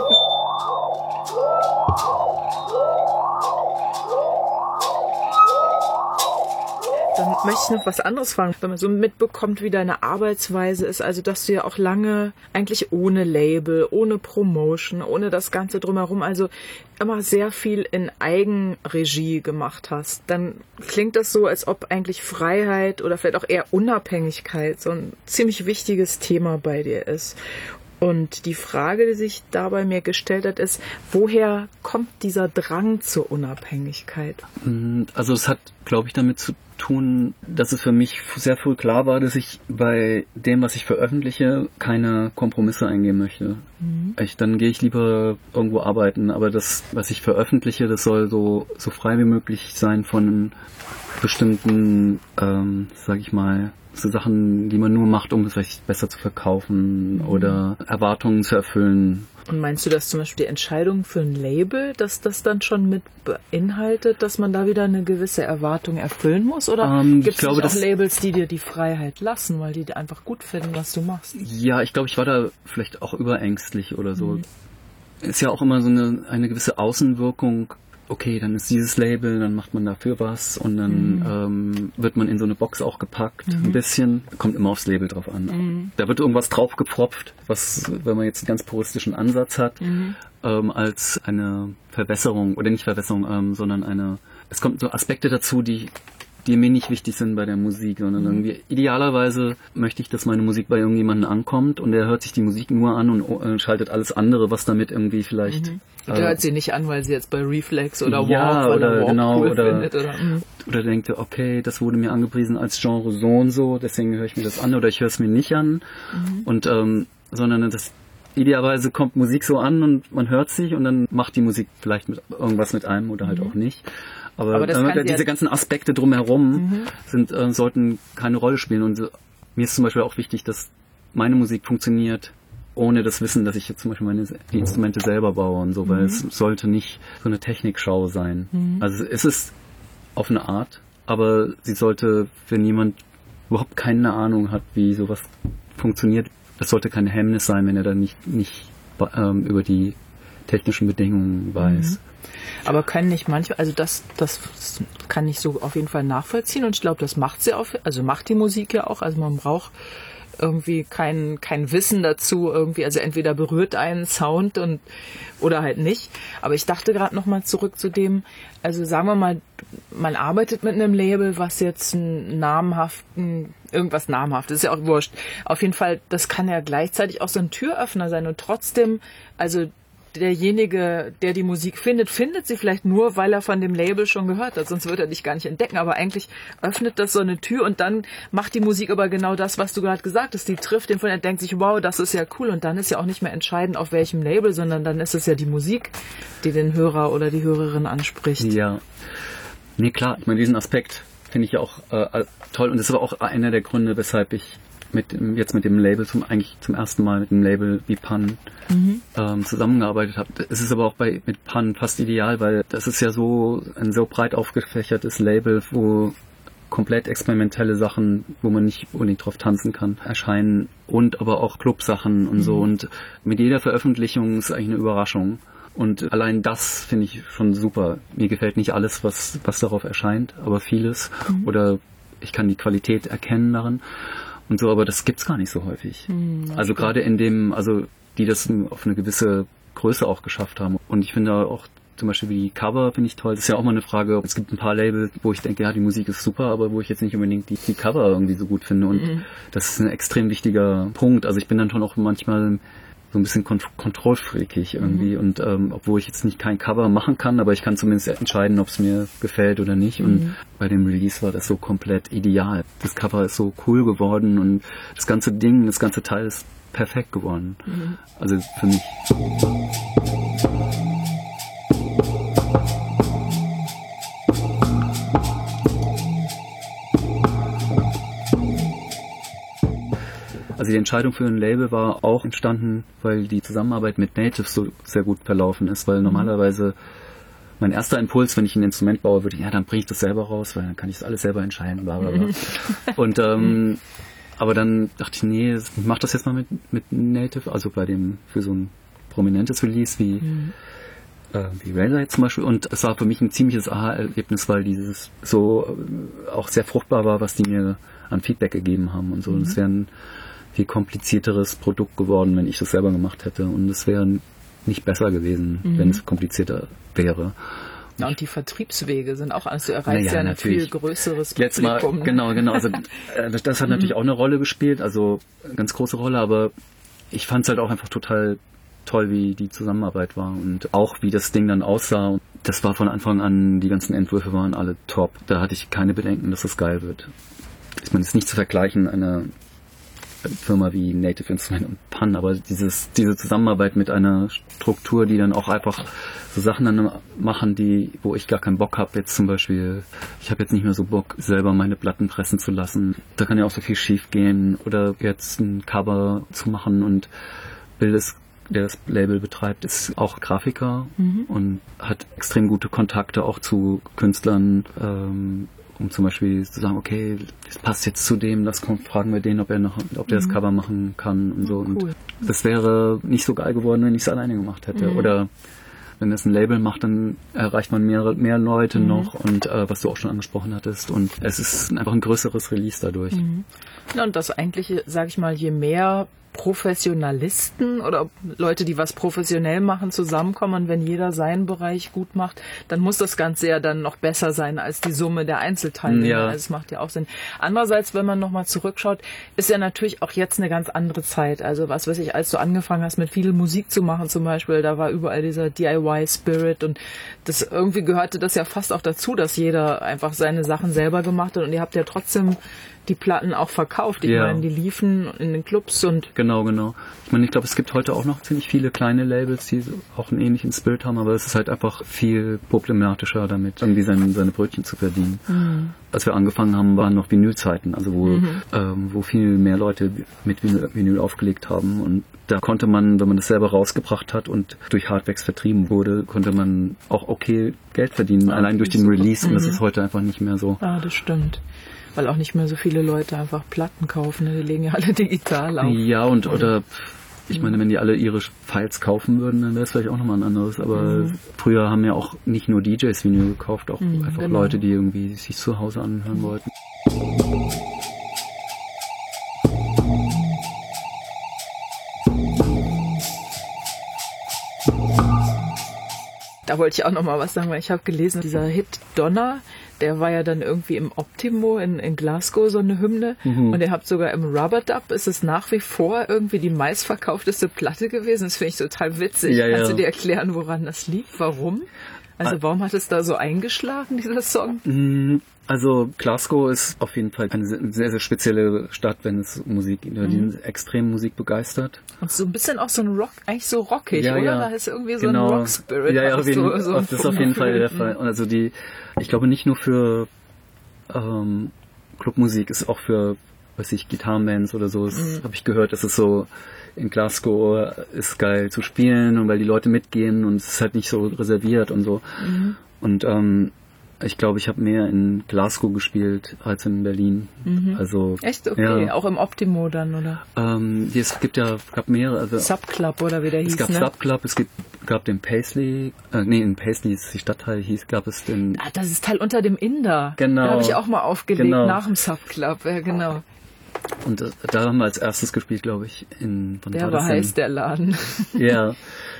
Dann möchte ich noch was anderes fragen, wenn man so mitbekommt, wie deine Arbeitsweise ist, also dass du ja auch lange eigentlich ohne Label, ohne Promotion, ohne das Ganze drumherum, also immer sehr viel in Eigenregie gemacht hast, dann klingt das so, als ob eigentlich Freiheit oder vielleicht auch eher Unabhängigkeit so ein ziemlich wichtiges Thema bei dir ist. Und die Frage, die sich dabei mir gestellt hat, ist, woher kommt dieser Drang zur Unabhängigkeit? Also es hat, glaube ich, damit zu tun, dass es für mich sehr früh klar war, dass ich bei dem, was ich veröffentliche, keine Kompromisse eingehen möchte. Mhm. Ich, dann gehe ich lieber irgendwo arbeiten, aber das, was ich veröffentliche, das soll so, so frei wie möglich sein von bestimmten, ähm, sag ich mal, so Sachen, die man nur macht, um es vielleicht besser zu verkaufen mhm. oder Erwartungen zu erfüllen. Und meinst du, dass zum Beispiel die Entscheidung für ein Label, dass das dann schon mit beinhaltet, dass man da wieder eine gewisse Erwartung erfüllen muss? Oder ähm, gibt es glaube, auch Labels, die dir die Freiheit lassen, weil die einfach gut finden, was du machst? Ja, ich glaube, ich war da vielleicht auch überängstlich oder so. Mhm. Ist ja auch immer so eine, eine gewisse Außenwirkung. Okay, dann ist dieses Label, dann macht man dafür was und dann mhm. ähm, wird man in so eine Box auch gepackt, mhm. ein bisschen. Kommt immer aufs Label drauf an. Mhm. Da wird irgendwas drauf gepropft, was, wenn man jetzt einen ganz puristischen Ansatz hat, mhm. ähm, als eine Verwässerung, oder nicht Verwässerung, ähm, sondern eine, es kommt so Aspekte dazu, die die mir nicht wichtig sind bei der Musik, sondern irgendwie idealerweise möchte ich, dass meine Musik bei irgendjemandem ankommt und der hört sich die Musik nur an und äh, schaltet alles andere, was damit irgendwie vielleicht... Mhm. Der äh, hört sie nicht an, weil sie jetzt bei Reflex oder ja, Warp oder, oder Warp genau, cool oder, findet. Oder, mhm. oder denkt, okay, das wurde mir angepriesen als Genre so und so, deswegen höre ich mir das an oder ich höre es mir nicht an. Mhm. Und ähm, sondern das idealerweise kommt Musik so an und man hört sich und dann macht die Musik vielleicht mit irgendwas mit einem oder halt mhm. auch nicht. Aber, Aber äh, diese ja ganzen Aspekte drumherum mhm. sind, äh, sollten keine Rolle spielen. Und äh, mir ist zum Beispiel auch wichtig, dass meine Musik funktioniert ohne das Wissen, dass ich jetzt zum Beispiel meine die Instrumente selber baue und so, weil mhm. es sollte nicht so eine Technikschau sein. Mhm. Also es ist auf eine Art, aber sie sollte, wenn jemand überhaupt keine Ahnung hat, wie sowas funktioniert, das sollte kein Hemmnis sein, wenn er dann nicht, nicht ähm, über die technischen Bedingungen weiß. Mhm. Aber können nicht manchmal, also das, das kann ich so auf jeden Fall nachvollziehen und ich glaube, das macht sie auch, also macht die Musik ja auch, also man braucht irgendwie kein, kein Wissen dazu irgendwie, also entweder berührt einen Sound und oder halt nicht. Aber ich dachte gerade nochmal zurück zu dem, also sagen wir mal, man arbeitet mit einem Label, was jetzt einen namhaften, irgendwas namhaftes, ist ja auch wurscht. Auf jeden Fall, das kann ja gleichzeitig auch so ein Türöffner sein und trotzdem, also derjenige, der die Musik findet, findet sie vielleicht nur, weil er von dem Label schon gehört hat, sonst würde er dich gar nicht entdecken, aber eigentlich öffnet das so eine Tür und dann macht die Musik aber genau das, was du gerade gesagt hast, die trifft den von, er denkt sich, wow, das ist ja cool und dann ist ja auch nicht mehr entscheidend, auf welchem Label, sondern dann ist es ja die Musik, die den Hörer oder die Hörerin anspricht. Ja, nee, klar, ich meine, diesen Aspekt finde ich ja auch äh, toll und das ist aber auch einer der Gründe, weshalb ich mit dem, jetzt mit dem Label zum eigentlich zum ersten Mal mit dem Label wie Pan mhm. ähm, zusammengearbeitet habe. Es ist aber auch bei mit Pan fast ideal, weil das ist ja so ein so breit aufgefächertes Label, wo komplett experimentelle Sachen, wo man nicht unbedingt drauf tanzen kann, erscheinen und aber auch Clubsachen und mhm. so und mit jeder Veröffentlichung ist eigentlich eine Überraschung. Und allein das finde ich schon super. Mir gefällt nicht alles, was was darauf erscheint, aber vieles mhm. oder ich kann die Qualität erkennen darin. Und so, aber das gibt's gar nicht so häufig. Hm, also gerade in dem, also die das auf eine gewisse Größe auch geschafft haben. Und ich finde auch zum Beispiel wie die Cover finde ich toll. Das ist ja auch mal eine Frage. Es gibt ein paar Labels, wo ich denke, ja, die Musik ist super, aber wo ich jetzt nicht unbedingt die, die Cover irgendwie so gut finde. Und mhm. das ist ein extrem wichtiger Punkt. Also ich bin dann schon auch manchmal so ein bisschen kont- kontrollfreakig irgendwie. Mhm. Und ähm, obwohl ich jetzt nicht kein Cover machen kann, aber ich kann zumindest entscheiden, ob es mir gefällt oder nicht. Mhm. Und bei dem Release war das so komplett ideal. Das Cover ist so cool geworden und das ganze Ding, das ganze Teil ist perfekt geworden. Mhm. Also für mich. Also die Entscheidung für ein Label war auch entstanden, weil die Zusammenarbeit mit Native so sehr gut verlaufen ist, weil normalerweise mein erster Impuls, wenn ich ein Instrument baue, würde ich, ja, dann bringe ich das selber raus, weil dann kann ich das alles selber entscheiden, bla bla bla. Und ähm, aber dann dachte ich, nee, mach das jetzt mal mit, mit Native, also bei dem für so ein prominentes Release wie mhm. äh, wie Razor zum Beispiel. Und es war für mich ein ziemliches Aha-Erlebnis, weil dieses so äh, auch sehr fruchtbar war, was die mir an Feedback gegeben haben und so. Mhm. Das wäre ein viel komplizierteres Produkt geworden, wenn ich das selber gemacht hätte. Und es wäre nicht besser gewesen, mhm. wenn es komplizierter wäre. Ja, und die Vertriebswege sind auch, also du erreichst ja, ja ein natürlich. viel größeres Jetzt Publikum. Mal, genau, genau. Also, das, das hat mhm. natürlich auch eine Rolle gespielt, also eine ganz große Rolle, aber ich fand es halt auch einfach total toll, wie die Zusammenarbeit war und auch wie das Ding dann aussah. Das war von Anfang an, die ganzen Entwürfe waren alle top. Da hatte ich keine Bedenken, dass das geil wird. Ich meine, es ist nicht zu vergleichen, eine Firma wie Native Instrument und Pan, aber dieses, diese Zusammenarbeit mit einer Struktur, die dann auch einfach so Sachen dann machen, die, wo ich gar keinen Bock habe, jetzt zum Beispiel, ich habe jetzt nicht mehr so Bock, selber meine Platten pressen zu lassen. Da kann ja auch so viel schief gehen oder jetzt ein Cover zu machen und Bill ist, der das Label betreibt, ist auch Grafiker mhm. und hat extrem gute Kontakte auch zu Künstlern, ähm, um zum Beispiel zu sagen, okay, das passt jetzt zu dem, das kommt, fragen wir den, ob er noch, ob der mhm. das Cover machen kann und so. Cool. Und das wäre nicht so geil geworden, wenn ich es alleine gemacht hätte. Mhm. Oder wenn das ein Label macht, dann erreicht man mehr, mehr Leute mhm. noch und äh, was du auch schon angesprochen hattest. Und es ist einfach ein größeres Release dadurch. Mhm. Ja, und das eigentlich, sage ich mal, je mehr Professionalisten oder Leute, die was professionell machen, zusammenkommen und wenn jeder seinen Bereich gut macht, dann muss das Ganze ja dann noch besser sein als die Summe der Einzelteilnehmer. Ja. Also es macht ja auch Sinn. Andererseits, wenn man nochmal zurückschaut, ist ja natürlich auch jetzt eine ganz andere Zeit. Also was weiß ich, als du angefangen hast, mit viel Musik zu machen zum Beispiel, da war überall dieser D I Y-Spirit und das irgendwie gehörte das ja fast auch dazu, dass jeder einfach seine Sachen selber gemacht hat und ihr habt ja trotzdem die Platten auch verkauft. Ich ja. meine, die liefen in den Clubs und Genau, genau. Ich meine, ich glaube, es gibt heute auch noch ziemlich viele kleine Labels, die auch einen ähnlichen Spirit haben, aber es ist halt einfach viel problematischer damit, irgendwie seine, seine Brötchen zu verdienen. Mhm. Als wir angefangen haben, waren noch Vinylzeiten, also wo, mhm. ähm, wo viel mehr Leute mit Vinyl, Vinyl aufgelegt haben, und da konnte man, wenn man das selber rausgebracht hat und durch Hardwax vertrieben wurde, konnte man auch okay Geld verdienen, ah, allein durch den Release, mhm. und das ist heute einfach nicht mehr so. Ah, das stimmt. Weil auch nicht mehr so viele Leute einfach Platten kaufen, ne? Die legen ja alle digital auf. Ja, und oder ich meine, wenn die alle ihre Files kaufen würden, dann wäre es vielleicht auch nochmal ein anderes. Aber mhm. früher haben ja auch nicht nur D Js Vinyl gekauft, auch mhm, einfach genau. Leute, die irgendwie sich zu Hause anhören mhm. wollten. Da wollte ich auch noch mal was sagen, weil ich habe gelesen, dieser Hit Donna, der war ja dann irgendwie im Optimo in, in Glasgow so eine Hymne, mhm. und ihr habt sogar im Rubber-Dub, ist es nach wie vor irgendwie die meistverkaufteste Platte gewesen. Das finde ich total witzig. Ja, Kannst ja. du dir erklären, woran das liegt? Warum? Also warum hat es da so eingeschlagen, dieser Song? Also Glasgow ist auf jeden Fall eine sehr, sehr spezielle Stadt, wenn es um Musik geht. Die sind extrem Musik begeistert. Und so ein bisschen auch so ein Rock, eigentlich so rockig, ja, oder? Ja. Da ist irgendwie genau. so ein Rock-Spirit. Ja, ja, auf jeden, so das ist auf jeden Fall der Fall. Und also die, ich glaube nicht nur für ähm, Clubmusik, ist auch für, weiß ich, Gitarrenbands oder so. Das mhm. habe ich gehört, dass es so in Glasgow ist geil zu spielen, und weil die Leute mitgehen und es ist halt nicht so reserviert und so. Mhm. Und ähm, ich glaube, ich habe mehr in Glasgow gespielt als in Berlin. Mhm. Also echt? Okay, ja. Auch im Optimo dann, oder? Ähm, es gibt ja gab mehrere. Also Subclub oder wie der hieß, Es gab ne? Subclub, es gibt, gab den Paisley, äh, nee, in Paisley ist die Stadtteil hieß, gab es den... Ah, das ist Teil unter dem Inder. Genau. Da habe ich auch mal aufgelegt, genau. nach dem Subclub, ja genau. Und äh, da haben wir als erstes gespielt, glaube ich, in... Der war, war heiß, der Laden. Ja,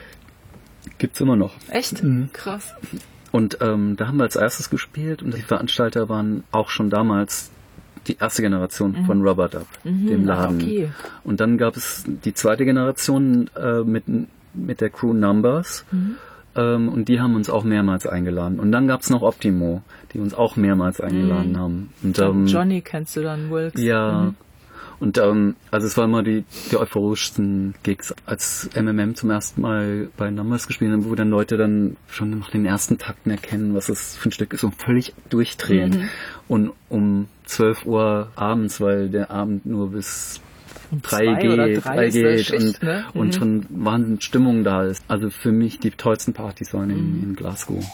gibt's immer noch. Echt? Mhm. Krass. Und ähm, da haben wir als erstes gespielt, und die Veranstalter waren auch schon damals die erste Generation mhm. von Rubber-Dub, mhm. dem Laden. Ah, okay. Und dann gab es die zweite Generation äh, mit, mit der Crew Numbers, mhm. ähm, und die haben uns auch mehrmals eingeladen. Und dann gab es noch Optimo, die uns auch mehrmals eingeladen mhm. haben. Und, ähm, Johnny kennst du dann, Wilkes? Ja, mhm. und ähm, also es waren immer die, die euphorischsten Gigs, als M M M zum ersten Mal bei Numbers gespielt haben, wo dann Leute dann schon nach den ersten Takten erkennen, was es für ein Stück ist, und völlig durchdrehen. Mhm. Und um zwölf Uhr abends, weil der Abend nur bis um drei geht, drei geht Schicht, und, ne? mhm. und schon wahnsinnig Stimmung da ist. Also für mich die tollsten Partys waren in, mhm. in Glasgow.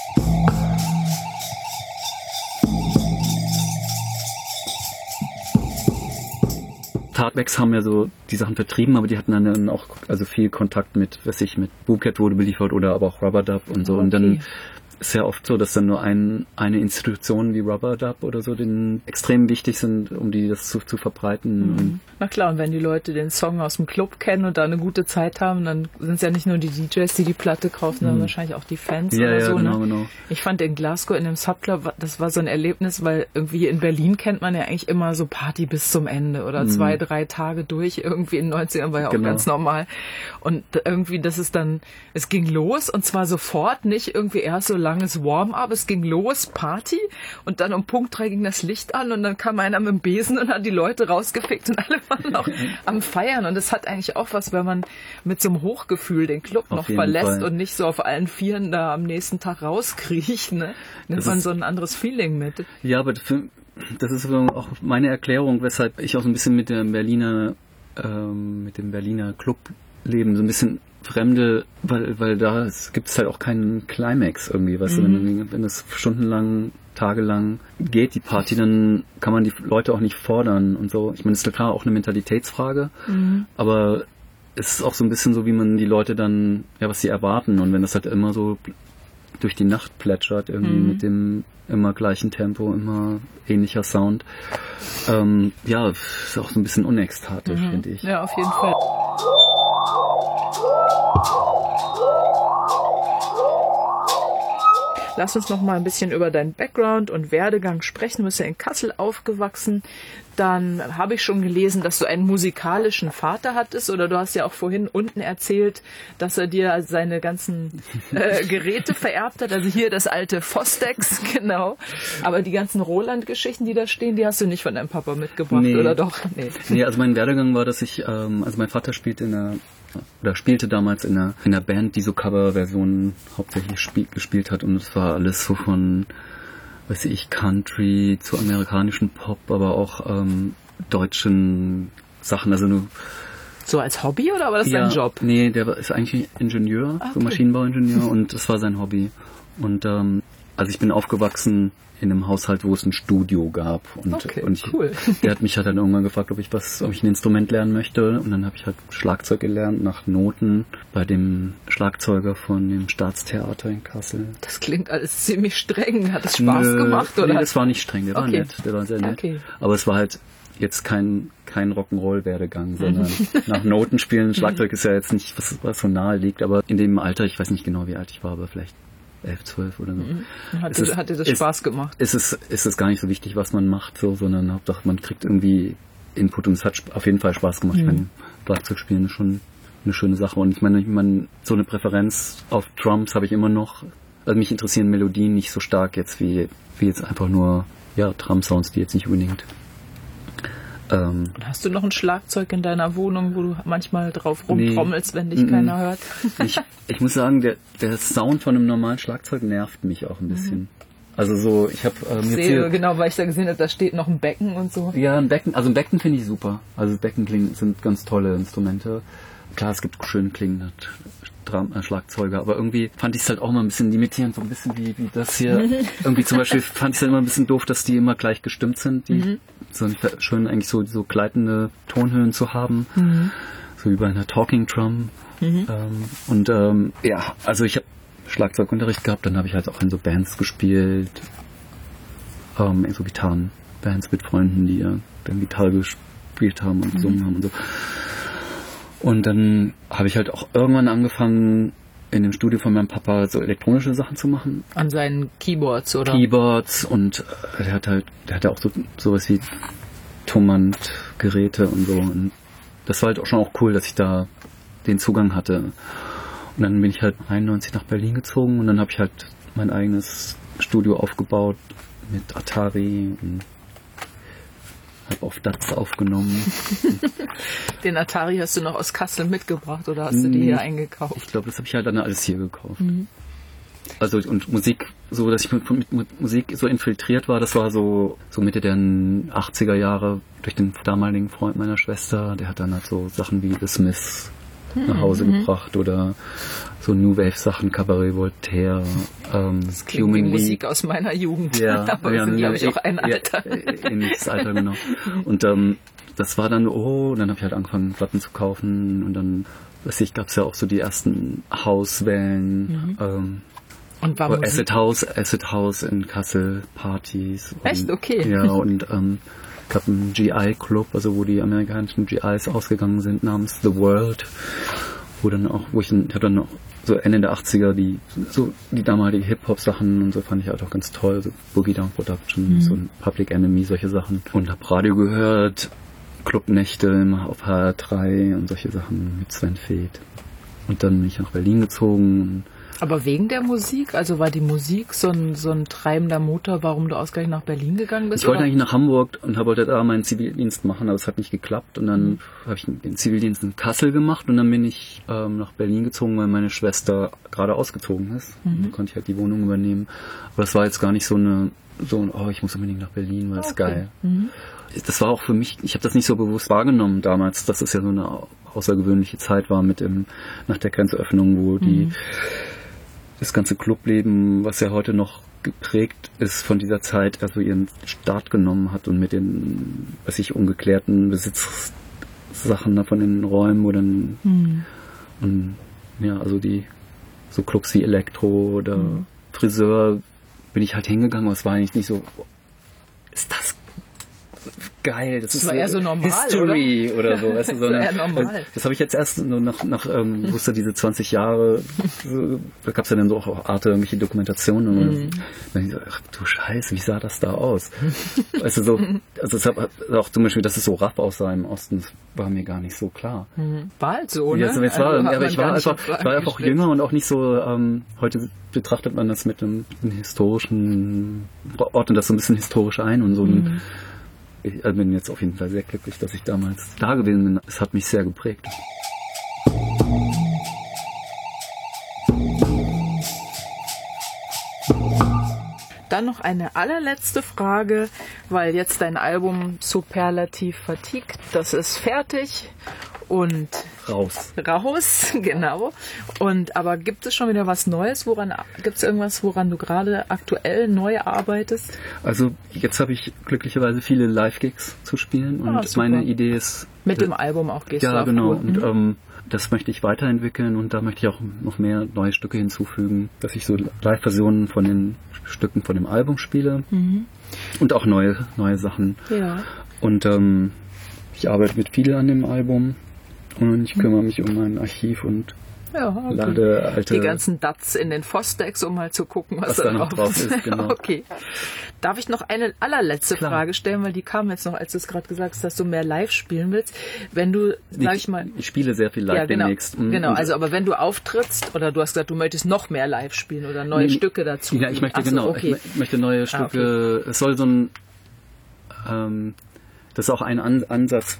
Hardwax haben ja so die Sachen vertrieben, aber die hatten dann auch also viel Kontakt mit, was ich, mit Boomcat wurde beliefert oder aber auch Rubber-Dub und so. Okay. Und dann ist ja oft so, dass dann nur ein, eine Institution wie Rubber-Dub oder so den extrem wichtig sind, um die das zu, zu verbreiten. Mhm. Na klar, und wenn die Leute den Song aus dem Club kennen und da eine gute Zeit haben, dann sind es ja nicht nur die D Js, die die Platte kaufen, sondern mhm. wahrscheinlich auch die Fans ja, oder ja, so. Genau, ne? genau. Ich fand in Glasgow in dem Subclub, das war so ein Erlebnis, weil irgendwie in Berlin kennt man ja eigentlich immer so Party bis zum Ende oder mhm. zwei, drei Tage durch. Irgendwie in den neunzigern war ja auch genau. ganz normal. Und irgendwie, das ist dann, es ging los, und zwar sofort, nicht irgendwie erst so langes Warm-up, es ging los, Party, und dann um Punkt drei ging das Licht an, und dann kam einer mit dem Besen und hat die Leute rausgefickt, und alle waren noch am Feiern. Und das hat eigentlich auch was, wenn man mit so einem Hochgefühl den Club auf noch verlässt Fall. Und nicht so auf allen Vieren da am nächsten Tag rauskriecht, ne? Nimmt das man so ein anderes Feeling mit. Ja, aber für, das ist auch meine Erklärung, weshalb ich auch so ein bisschen mit dem Berliner ähm, mit dem Berliner Clubleben so ein bisschen Fremde, weil, weil da gibt es halt auch keinen Climax irgendwie, weißt mhm. du, wenn, wenn das stundenlang, tagelang geht, die Party, dann kann man die Leute auch nicht fordern und so. Ich meine, das ist klar auch eine Mentalitätsfrage, mhm. aber es ist auch so ein bisschen so, wie man die Leute dann, ja, was sie erwarten, und wenn das halt immer so durch die Nacht plätschert, irgendwie mhm. mit dem immer gleichen Tempo, immer ähnlicher Sound, ähm, ja, ist auch so ein bisschen unekstatisch, mhm. finde ich. Ja, auf jeden Fall. lass uns noch mal ein bisschen über deinen Background und Werdegang sprechen. Du bist ja in Kassel aufgewachsen. Dann habe ich schon gelesen, dass du einen musikalischen Vater hattest, oder du hast ja auch vorhin unten erzählt, dass er dir seine ganzen äh, Geräte vererbt hat. Also hier das alte Fostex, genau. Aber die ganzen Roland-Geschichten, die da stehen, die hast du nicht von deinem Papa mitgebracht, nee. Oder doch? Nee. Nee, also mein Werdegang war, dass ich, ähm, also mein Vater spielt in einer oder spielte damals in einer, in einer Band, die so Coverversionen hauptsächlich spiel, gespielt hat, und es war alles so von, weiß ich, Country zu amerikanischen Pop, aber auch ähm, deutschen Sachen, also nur so als Hobby, oder war das ja, dein Job? Nee, der ist eigentlich Ingenieur, okay. So Maschinenbauingenieur, und das war sein Hobby. Und ähm, also ich bin aufgewachsen in einem Haushalt, wo es ein Studio gab. Und, okay, und ich, cool. Der hat mich halt dann irgendwann gefragt, ob ich was, ob ich ein Instrument lernen möchte. Und dann habe ich halt Schlagzeug gelernt nach Noten bei dem Schlagzeuger von dem Staatstheater in Kassel. Das klingt alles ziemlich streng. Hat es Spaß Nö, gemacht? Oder? Nee, das war nicht streng, der okay. war nett. Der war sehr nett. Okay. Aber es war halt jetzt kein, kein Rock'n'Roll-Werdegang, sondern nach Noten spielen. Schlagzeug ist ja jetzt nicht, was, was so nahe liegt, aber in dem Alter, ich weiß nicht genau, wie alt ich war, aber vielleicht elf, zwölf oder so. Hat, es, hat dir das ist, Spaß gemacht? Ist es, ist es gar nicht so wichtig, was man macht, so, sondern Hauptsache man kriegt irgendwie Input, und es hat auf jeden Fall Spaß gemacht. Mhm. Ich meine, Schlagzeug spielen ist schon eine schöne Sache, und ich meine, ich meine, so eine Präferenz auf Drums habe ich immer noch. Also mich interessieren Melodien nicht so stark jetzt wie, wie jetzt einfach nur, ja, Drum-Sounds, die jetzt nicht unbedingt. Ähm, Hast du noch ein Schlagzeug in deiner Wohnung, wo du manchmal drauf rumtrommelst, nee, wenn dich n- keiner hört? Ich, ich muss sagen, der, der Sound von einem normalen Schlagzeug nervt mich auch ein bisschen. Mhm. Also so, ich habe ähm, ich jetzt sehe hier, genau, weil ich da gesehen habe, da steht noch ein Becken und so. Ja, ein Becken, also ein Becken finde ich super. Also Becken klingen, sind ganz tolle Instrumente. Klar, es gibt schön klingende Drum, äh, Schlagzeuger, aber irgendwie fand ich es halt auch mal ein bisschen limitierend, so ein bisschen wie, wie das hier. Irgendwie zum Beispiel fand ich es halt immer ein bisschen doof, dass die immer gleich gestimmt sind, die mhm. so schön eigentlich so, so gleitende Tonhöhen zu haben, mhm. so wie bei einer Talking Drum. Mhm. Ähm, und ähm, ja, also ich habe Schlagzeugunterricht gehabt, dann habe ich halt auch in so Bands gespielt, ähm, in so Gitarrenbands mit Freunden, die ja dann Gitarre gespielt haben und gesungen mhm. haben und so. Und dann habe ich halt auch irgendwann angefangen, in dem Studio von meinem Papa so elektronische Sachen zu machen. An seinen Keyboards, oder? Keyboards, und äh, der hat halt, der hatte auch so sowas wie Thomann-Geräte und so. Und das war halt auch schon auch cool, dass ich da den Zugang hatte. Und dann bin ich halt einundneunzig nach Berlin gezogen, und dann habe ich halt mein eigenes Studio aufgebaut mit Atari und habe auf D A T aufgenommen. Den Atari hast du noch aus Kassel mitgebracht, oder hast du die hier eingekauft? Ich glaube, das habe ich halt dann alles hier gekauft. Mhm. Also und Musik, so dass ich mit, mit, mit Musik so infiltriert war, das war so, so Mitte der achtziger Jahre durch den damaligen Freund meiner Schwester. Der hat dann halt so Sachen wie The Smiths mhm. nach Hause mhm. gebracht, oder so New Wave Sachen, Cabaret Voltaire, ähm, das klingt wie Musik aus meiner Jugend. Ja, aber wir ja, sind, glaube ja, ich, auch ein Alter. Ja, ähnliches Alter, genau. Und ähm, das war dann, oh, und dann habe ich halt angefangen, Platten zu kaufen, und dann, weiß ich, gab es ja auch so die ersten Hauswellen, mhm. ähm, und war Musik? Acid House, Acid House in Kassel, Partys. Und, echt? Okay. Ja, und ähm, gab einen G I-Club, also wo die amerikanischen G Is ausgegangen sind, namens The World, wo dann auch, wo ich dann, ich habe dann auch so Ende der achtziger die, so die damalige Hip-Hop-Sachen und so fand ich halt auch ganz toll, so Boogie Down Productions mhm. und Public Enemy, solche Sachen. Und hab Radio gehört, Clubnächte immer auf H R drei und solche Sachen mit Sven Feth. Und dann bin ich nach Berlin gezogen. Und aber wegen der Musik? Also war die Musik so ein, so ein treibender Motor, warum du ausgerechnet nach Berlin gegangen bist? Ich wollte oder? eigentlich nach Hamburg und wollte da meinen Zivildienst machen, aber es hat nicht geklappt. Und dann mhm. habe ich den Zivildienst in Kassel gemacht, und dann bin ich ähm, nach Berlin gezogen, weil meine Schwester gerade ausgezogen ist. Mhm. Dann konnte ich halt die Wohnung übernehmen. Aber es war jetzt gar nicht so eine, so oh, ich muss unbedingt nach Berlin, weil es okay. geil. Mhm. Das war auch für mich, ich habe das nicht so bewusst wahrgenommen damals, dass es ja so eine außergewöhnliche Zeit war mit dem, nach der Grenzöffnung, wo die mhm. das ganze Clubleben, was ja heute noch geprägt ist von dieser Zeit, also ihren Start genommen hat, und mit den, was ich, ungeklärten Besitzsachen von den Räumen, wo dann mhm. und ja, also die so Clubs wie Elektro oder mhm. Friseur bin ich halt hingegangen, aber es war eigentlich nicht so, ist das geil, das, Das ist war eher so normal, History oder, oder so. Weißt du, so Das war eine, eher normal. Das habe ich jetzt erst nur nach, nach ähm, wusste diese zwanzig Jahre, so, da gab es ja dann so auch Arte, irgendwelche Dokumentationen und Mhm. dann ich so, ach du Scheiße, wie sah das da aus? Weißt du, so, also es hat auch zum Beispiel, dass es so raff aussah im Osten, das war mir gar nicht so klar. Mhm. War halt so, ne? Ja, so, es war, Also hat aber man ich gar war nicht einfach, in Frage ich war einfach gestellt. jünger und auch nicht so, ähm, heute betrachtet man das mit einem, einem historischen, ordnet das so ein bisschen historisch ein und so. Mhm. Ich bin jetzt auf jeden Fall sehr glücklich, dass ich damals da gewesen bin. Es hat mich sehr geprägt. Dann noch eine allerletzte Frage, weil jetzt dein Album Superlativ Fatigue, das ist fertig und Raus. raus, genau. Und aber gibt es schon wieder was Neues? Woran gibt es irgendwas, woran du gerade aktuell neu arbeitest? Also jetzt habe ich glücklicherweise viele Live-Gigs zu spielen und Ah, super. meine Idee ist... Mit dem Album auch gehst du Ja, auf genau. Tour. Und Mhm. ähm, das möchte ich weiterentwickeln und da möchte ich auch noch mehr neue Stücke hinzufügen, dass ich so Live-Versionen von den Stücken von dem Album spiele Mhm. und auch neue, neue Sachen. Ja. Und ähm, ich arbeite mit viel an dem Album und ich kümmere mich um mein Archiv und Ja, okay. lade alte... Die ganzen D A Ts in den Fostex, um mal zu gucken, was, Was da da noch drauf drauf ist, genau. Okay. Darf ich noch eine allerletzte Klar. Frage stellen, weil die kam jetzt noch, als du es gerade gesagt hast, dass du mehr live spielen willst. Wenn du, sag ich mal... Ich spiele sehr viel live Ja, genau. demnächst. Mhm. Genau, Und- also aber wenn du auftrittst, oder du hast gesagt, du möchtest noch mehr live spielen oder neue Nee, Stücke dazu. Ja, ich möchte Ach so, genau, okay. ich mö- möchte neue Stücke. Es soll so ein, ähm, das ist auch ein An Ansatz,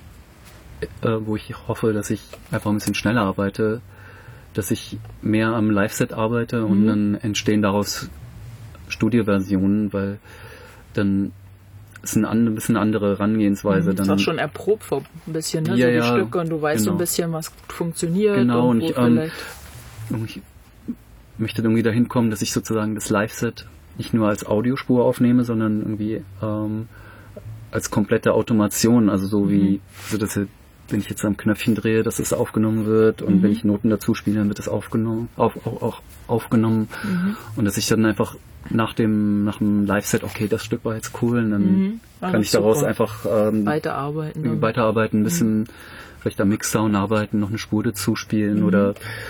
äh, wo ich hoffe, dass ich einfach ein bisschen schneller arbeite, dass ich mehr am Live-Set arbeite und Mhm. dann entstehen daraus Studioversionen, weil dann ist eine ein bisschen andere Herangehensweise. Das Dann ist auch schon erprobt vor ein bisschen, ne? Ja, so die ja, Stücke und du weißt so ein genau. bisschen, was funktioniert Genau, und und wo ich, ähm, vielleicht... Und ich möchte irgendwie dahin kommen, dass ich sozusagen das Live-Set nicht nur als Audiospur aufnehme, sondern irgendwie ähm, als komplette Automation. Also so wie, so dass wenn ich jetzt am Knöpfchen drehe, dass es aufgenommen wird und Mhm. wenn ich Noten dazu spiele, dann wird es aufgenommen, auf, auch, auch aufgenommen Mhm. und dass ich dann einfach nach dem nach dem Live-Set, okay, das Stück war jetzt cool, und dann Mhm. Ah, kann das ich daraus super. einfach ähm, Weiterarbeiten. irgendwie dann. weiterarbeiten, ein bisschen vielleicht am Mixdown arbeiten, noch eine Spur dazu spielen Mhm. oder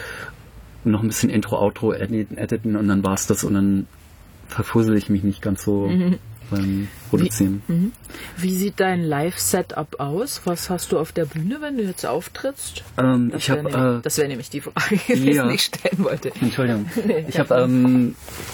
noch ein bisschen Intro, Outro editen, editen und dann war's das und dann verfussel ich mich nicht ganz so Mhm. beim Produzieren. Mhm. Wie sieht dein Live-Setup aus? Was hast du auf der Bühne, wenn du jetzt auftrittst? Ähm, Das ich wäre habe nämlich, äh, das wär nämlich die Frage gewesen, ja. die ich stellen wollte. Entschuldigung, Nee, ich ja. habe ähm,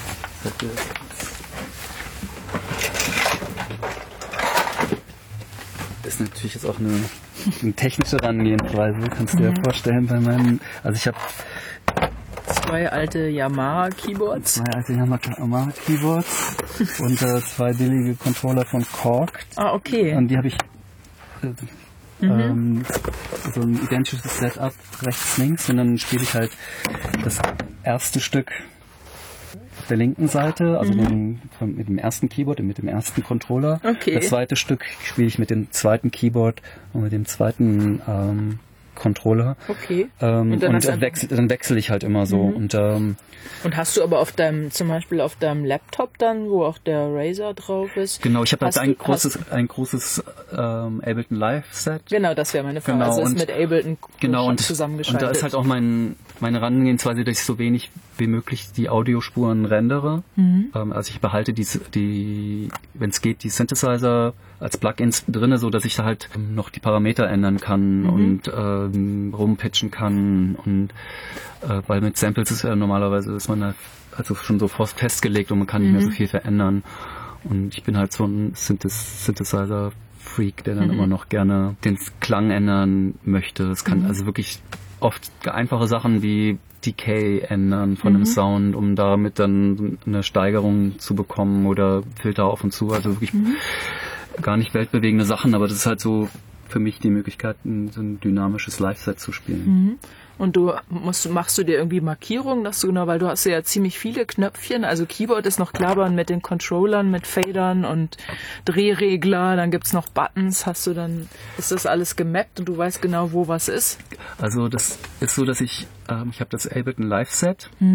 das ist natürlich jetzt auch eine, eine technische Herangehensweise, kannst du dir ja vorstellen bei meinem, also ich habe Zwei alte Yamaha-Keyboards. zwei alte Yamaha Keyboards und äh, zwei billige Controller von Korg. Ah, okay. Und die habe ich äh, ähm, so ein identisches Setup rechts, links und dann spiele ich halt das erste Stück auf der linken Seite, also den, von, mit dem ersten Keyboard und mit dem ersten Controller. Okay. Das zweite Stück spiele ich mit dem zweiten Keyboard und mit dem zweiten ähm, Controller. Okay. Ähm, Und und dann hast du dann, wechsel, dann wechsle ich halt immer so. Und ähm, Und hast du aber auf deinem, zum Beispiel auf deinem Laptop dann, wo auch der Razer drauf ist? genau, ich habe halt hast ein du- großes, ein großes ähm, Ableton Live Set. Genau, das wäre meine Frage. Genau, also ist und- mit Ableton Genau, und, zusammengeschaltet. und da ist halt auch mein, meine Herangehensweise, dass ich so wenig wie möglich die Audiospuren rendere. Mhm. Ähm, also ich behalte die, die wenn es geht, die Synthesizer als Plugins drinne, so dass ich da halt ähm, noch die Parameter ändern kann Mhm. und ähm, rumpitchen kann und äh, weil mit Samples ist ja normalerweise ist man da also schon so fast festgelegt und man kann nicht mehr so viel verändern. Und ich bin halt so ein Synthes- Synthesizer-Freak, der dann Mhm. immer noch gerne den Klang ändern möchte. Es kann Mhm. also wirklich oft einfache Sachen wie Decay ändern von einem Mhm. Sound, um damit dann eine Steigerung zu bekommen oder Filter auf und zu. Also wirklich Mhm. gar nicht weltbewegende Sachen, aber das ist halt so für mich die Möglichkeit, ein, so ein dynamisches Live-Set zu spielen. Mhm. Und du musst, machst du dir irgendwie Markierungen, dass du genau, weil du hast ja ziemlich viele Knöpfchen, also Keyboard ist noch klar, aber mit den Controllern, mit Fadern und Drehregler, dann gibt's noch Buttons, hast du dann, ist das alles gemappt und du weißt genau, wo was ist? Also das ist so, dass ich, ähm, ich habe das Ableton Live-Set, Mhm.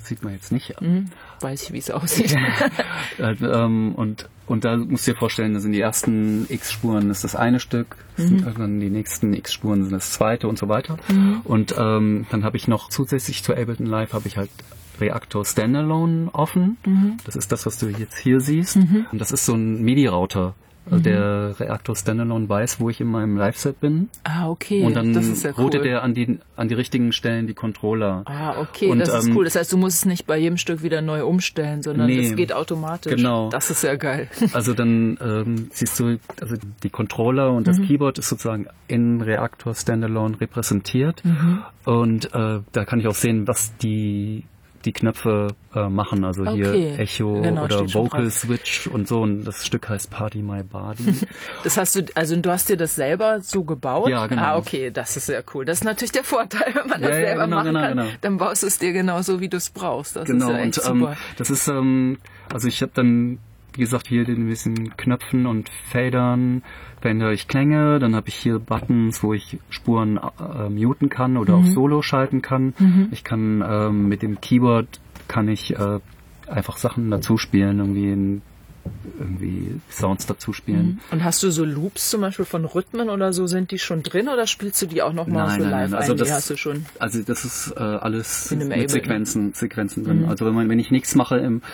das sieht man jetzt nicht. Mhm. Weiß ich, wie es aussieht. ähm, und, und da musst du dir vorstellen, da sind die ersten X-Spuren, das ist das eine Stück, mhm. dann die nächsten X-Spuren sind das zweite und so weiter. Mhm. Und ähm, dann habe ich noch zusätzlich zu Ableton Live habe ich halt Reaktor Standalone offen. Mhm. Das ist das, was du jetzt hier siehst. Mhm. Und das ist so ein MIDI-Router. Also mhm. der Reaktor Standalone weiß, wo ich in meinem Live-Set bin. Ah, okay. Und dann das ist ja cool. routet er an die, an die richtigen Stellen die Controller. Ah, okay, und, das ist ähm, cool. Das heißt, du musst es nicht bei jedem Stück wieder neu umstellen, sondern nee, das geht automatisch. Genau. Das ist ja geil. Also dann ähm, siehst du, also die Controller und das mhm. Keyboard ist sozusagen in Reaktor Standalone repräsentiert. Mhm. Und äh, da kann ich auch sehen, was die die Knöpfe äh, machen, also okay. hier Echo genau, oder Vocal Switch und so, und das Stück heißt Party My Body. Das hast du, also du hast dir das selber so gebaut? Ja, genau. Ah, okay, das ist sehr cool. Das ist natürlich der Vorteil, wenn man das ja, selber ja, genau, machen genau, kann, genau. dann baust du es dir genauso, wie du es brauchst. Das genau, ist ja echt und super. Ähm, das ist, ähm, also ich habe dann, wie gesagt, hier den bisschen Knöpfen und Fadern verändere ich Klänge, dann habe ich hier Buttons, wo ich Spuren äh, muten kann oder mhm. auf Solo schalten kann. Mhm. Ich kann ähm, mit dem Keyboard kann ich äh, einfach Sachen dazu spielen, irgendwie in, irgendwie Sounds dazu spielen. Und hast du so Loops zum Beispiel von Rhythmen oder so, sind die schon drin oder spielst du die auch nochmal so nein, live nein. Also ein? das, die hast du schon. Also das ist äh, alles mit Ableton. Sequenzen, Sequenzen drin. Mhm. Also wenn man, wenn ich nichts mache im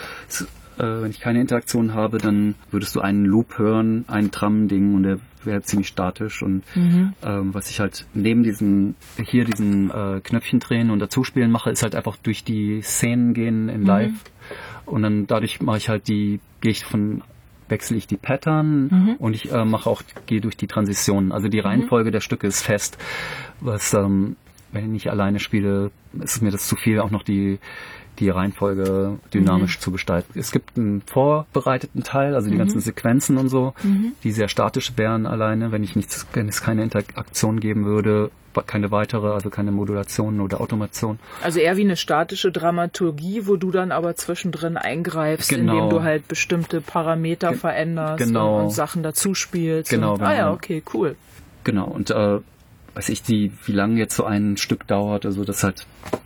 äh, wenn ich keine Interaktion habe, dann würdest du einen Loop hören, ein Tram-Ding, und der wäre ziemlich statisch. Und mhm. ähm, was ich halt neben diesen, hier diesen äh, Knöpfchen drehen und dazuspielen mache, ist halt einfach durch die Szenen gehen in Live. Mhm. Und dann dadurch mache ich halt die, gehe ich von, wechsle ich die Pattern mhm. und ich äh, mache auch, gehe durch die Transitionen. Also die Reihenfolge mhm. der Stücke ist fest. Was, ähm, wenn ich alleine spiele, ist mir das zu viel, auch noch die die Reihenfolge dynamisch mhm. zu gestalten. Es gibt einen vorbereiteten Teil, also die mhm. ganzen Sequenzen und so, mhm. die sehr statisch wären alleine, wenn ich nichts, wenn es keine Interaktion geben würde, keine weitere, also keine Modulation oder Automation. Also eher wie eine statische Dramaturgie, wo du dann aber zwischendrin eingreifst, genau. indem du halt bestimmte Parameter Ge- veränderst genau. und, und Sachen dazu spielst. Genau. Und, genau. Ah ja, okay, cool. Genau, und äh, weiß ich, die, wie lange jetzt so ein Stück dauert, also das ist halt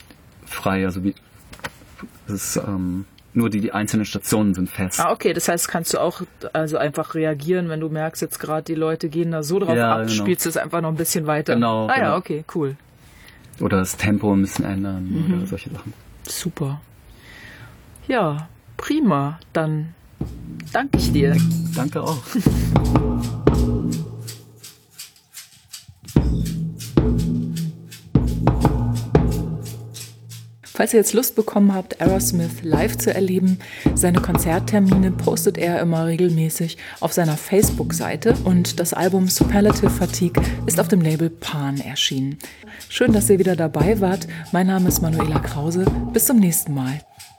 frei, also wie das ist, ähm, nur die, die einzelnen Stationen sind fest. Ah, okay, das heißt, kannst du auch also einfach reagieren, wenn du merkst, jetzt gerade die Leute gehen da so drauf ja, ab, genau. spielst du es einfach noch ein bisschen weiter. Genau. Ah genau. ja, okay, cool. Oder das Tempo ein bisschen ändern mhm. oder solche Sachen. Super. Ja, prima. Dann danke ich dir. Danke auch. Falls ihr jetzt Lust bekommen habt, Aerosmith live zu erleben, seine Konzerttermine postet er immer regelmäßig auf seiner Facebook-Seite, und das Album Superlative Fatigue ist auf dem Label Pan erschienen. Schön, dass ihr wieder dabei wart. Mein Name ist Manuela Krause. Bis zum nächsten Mal.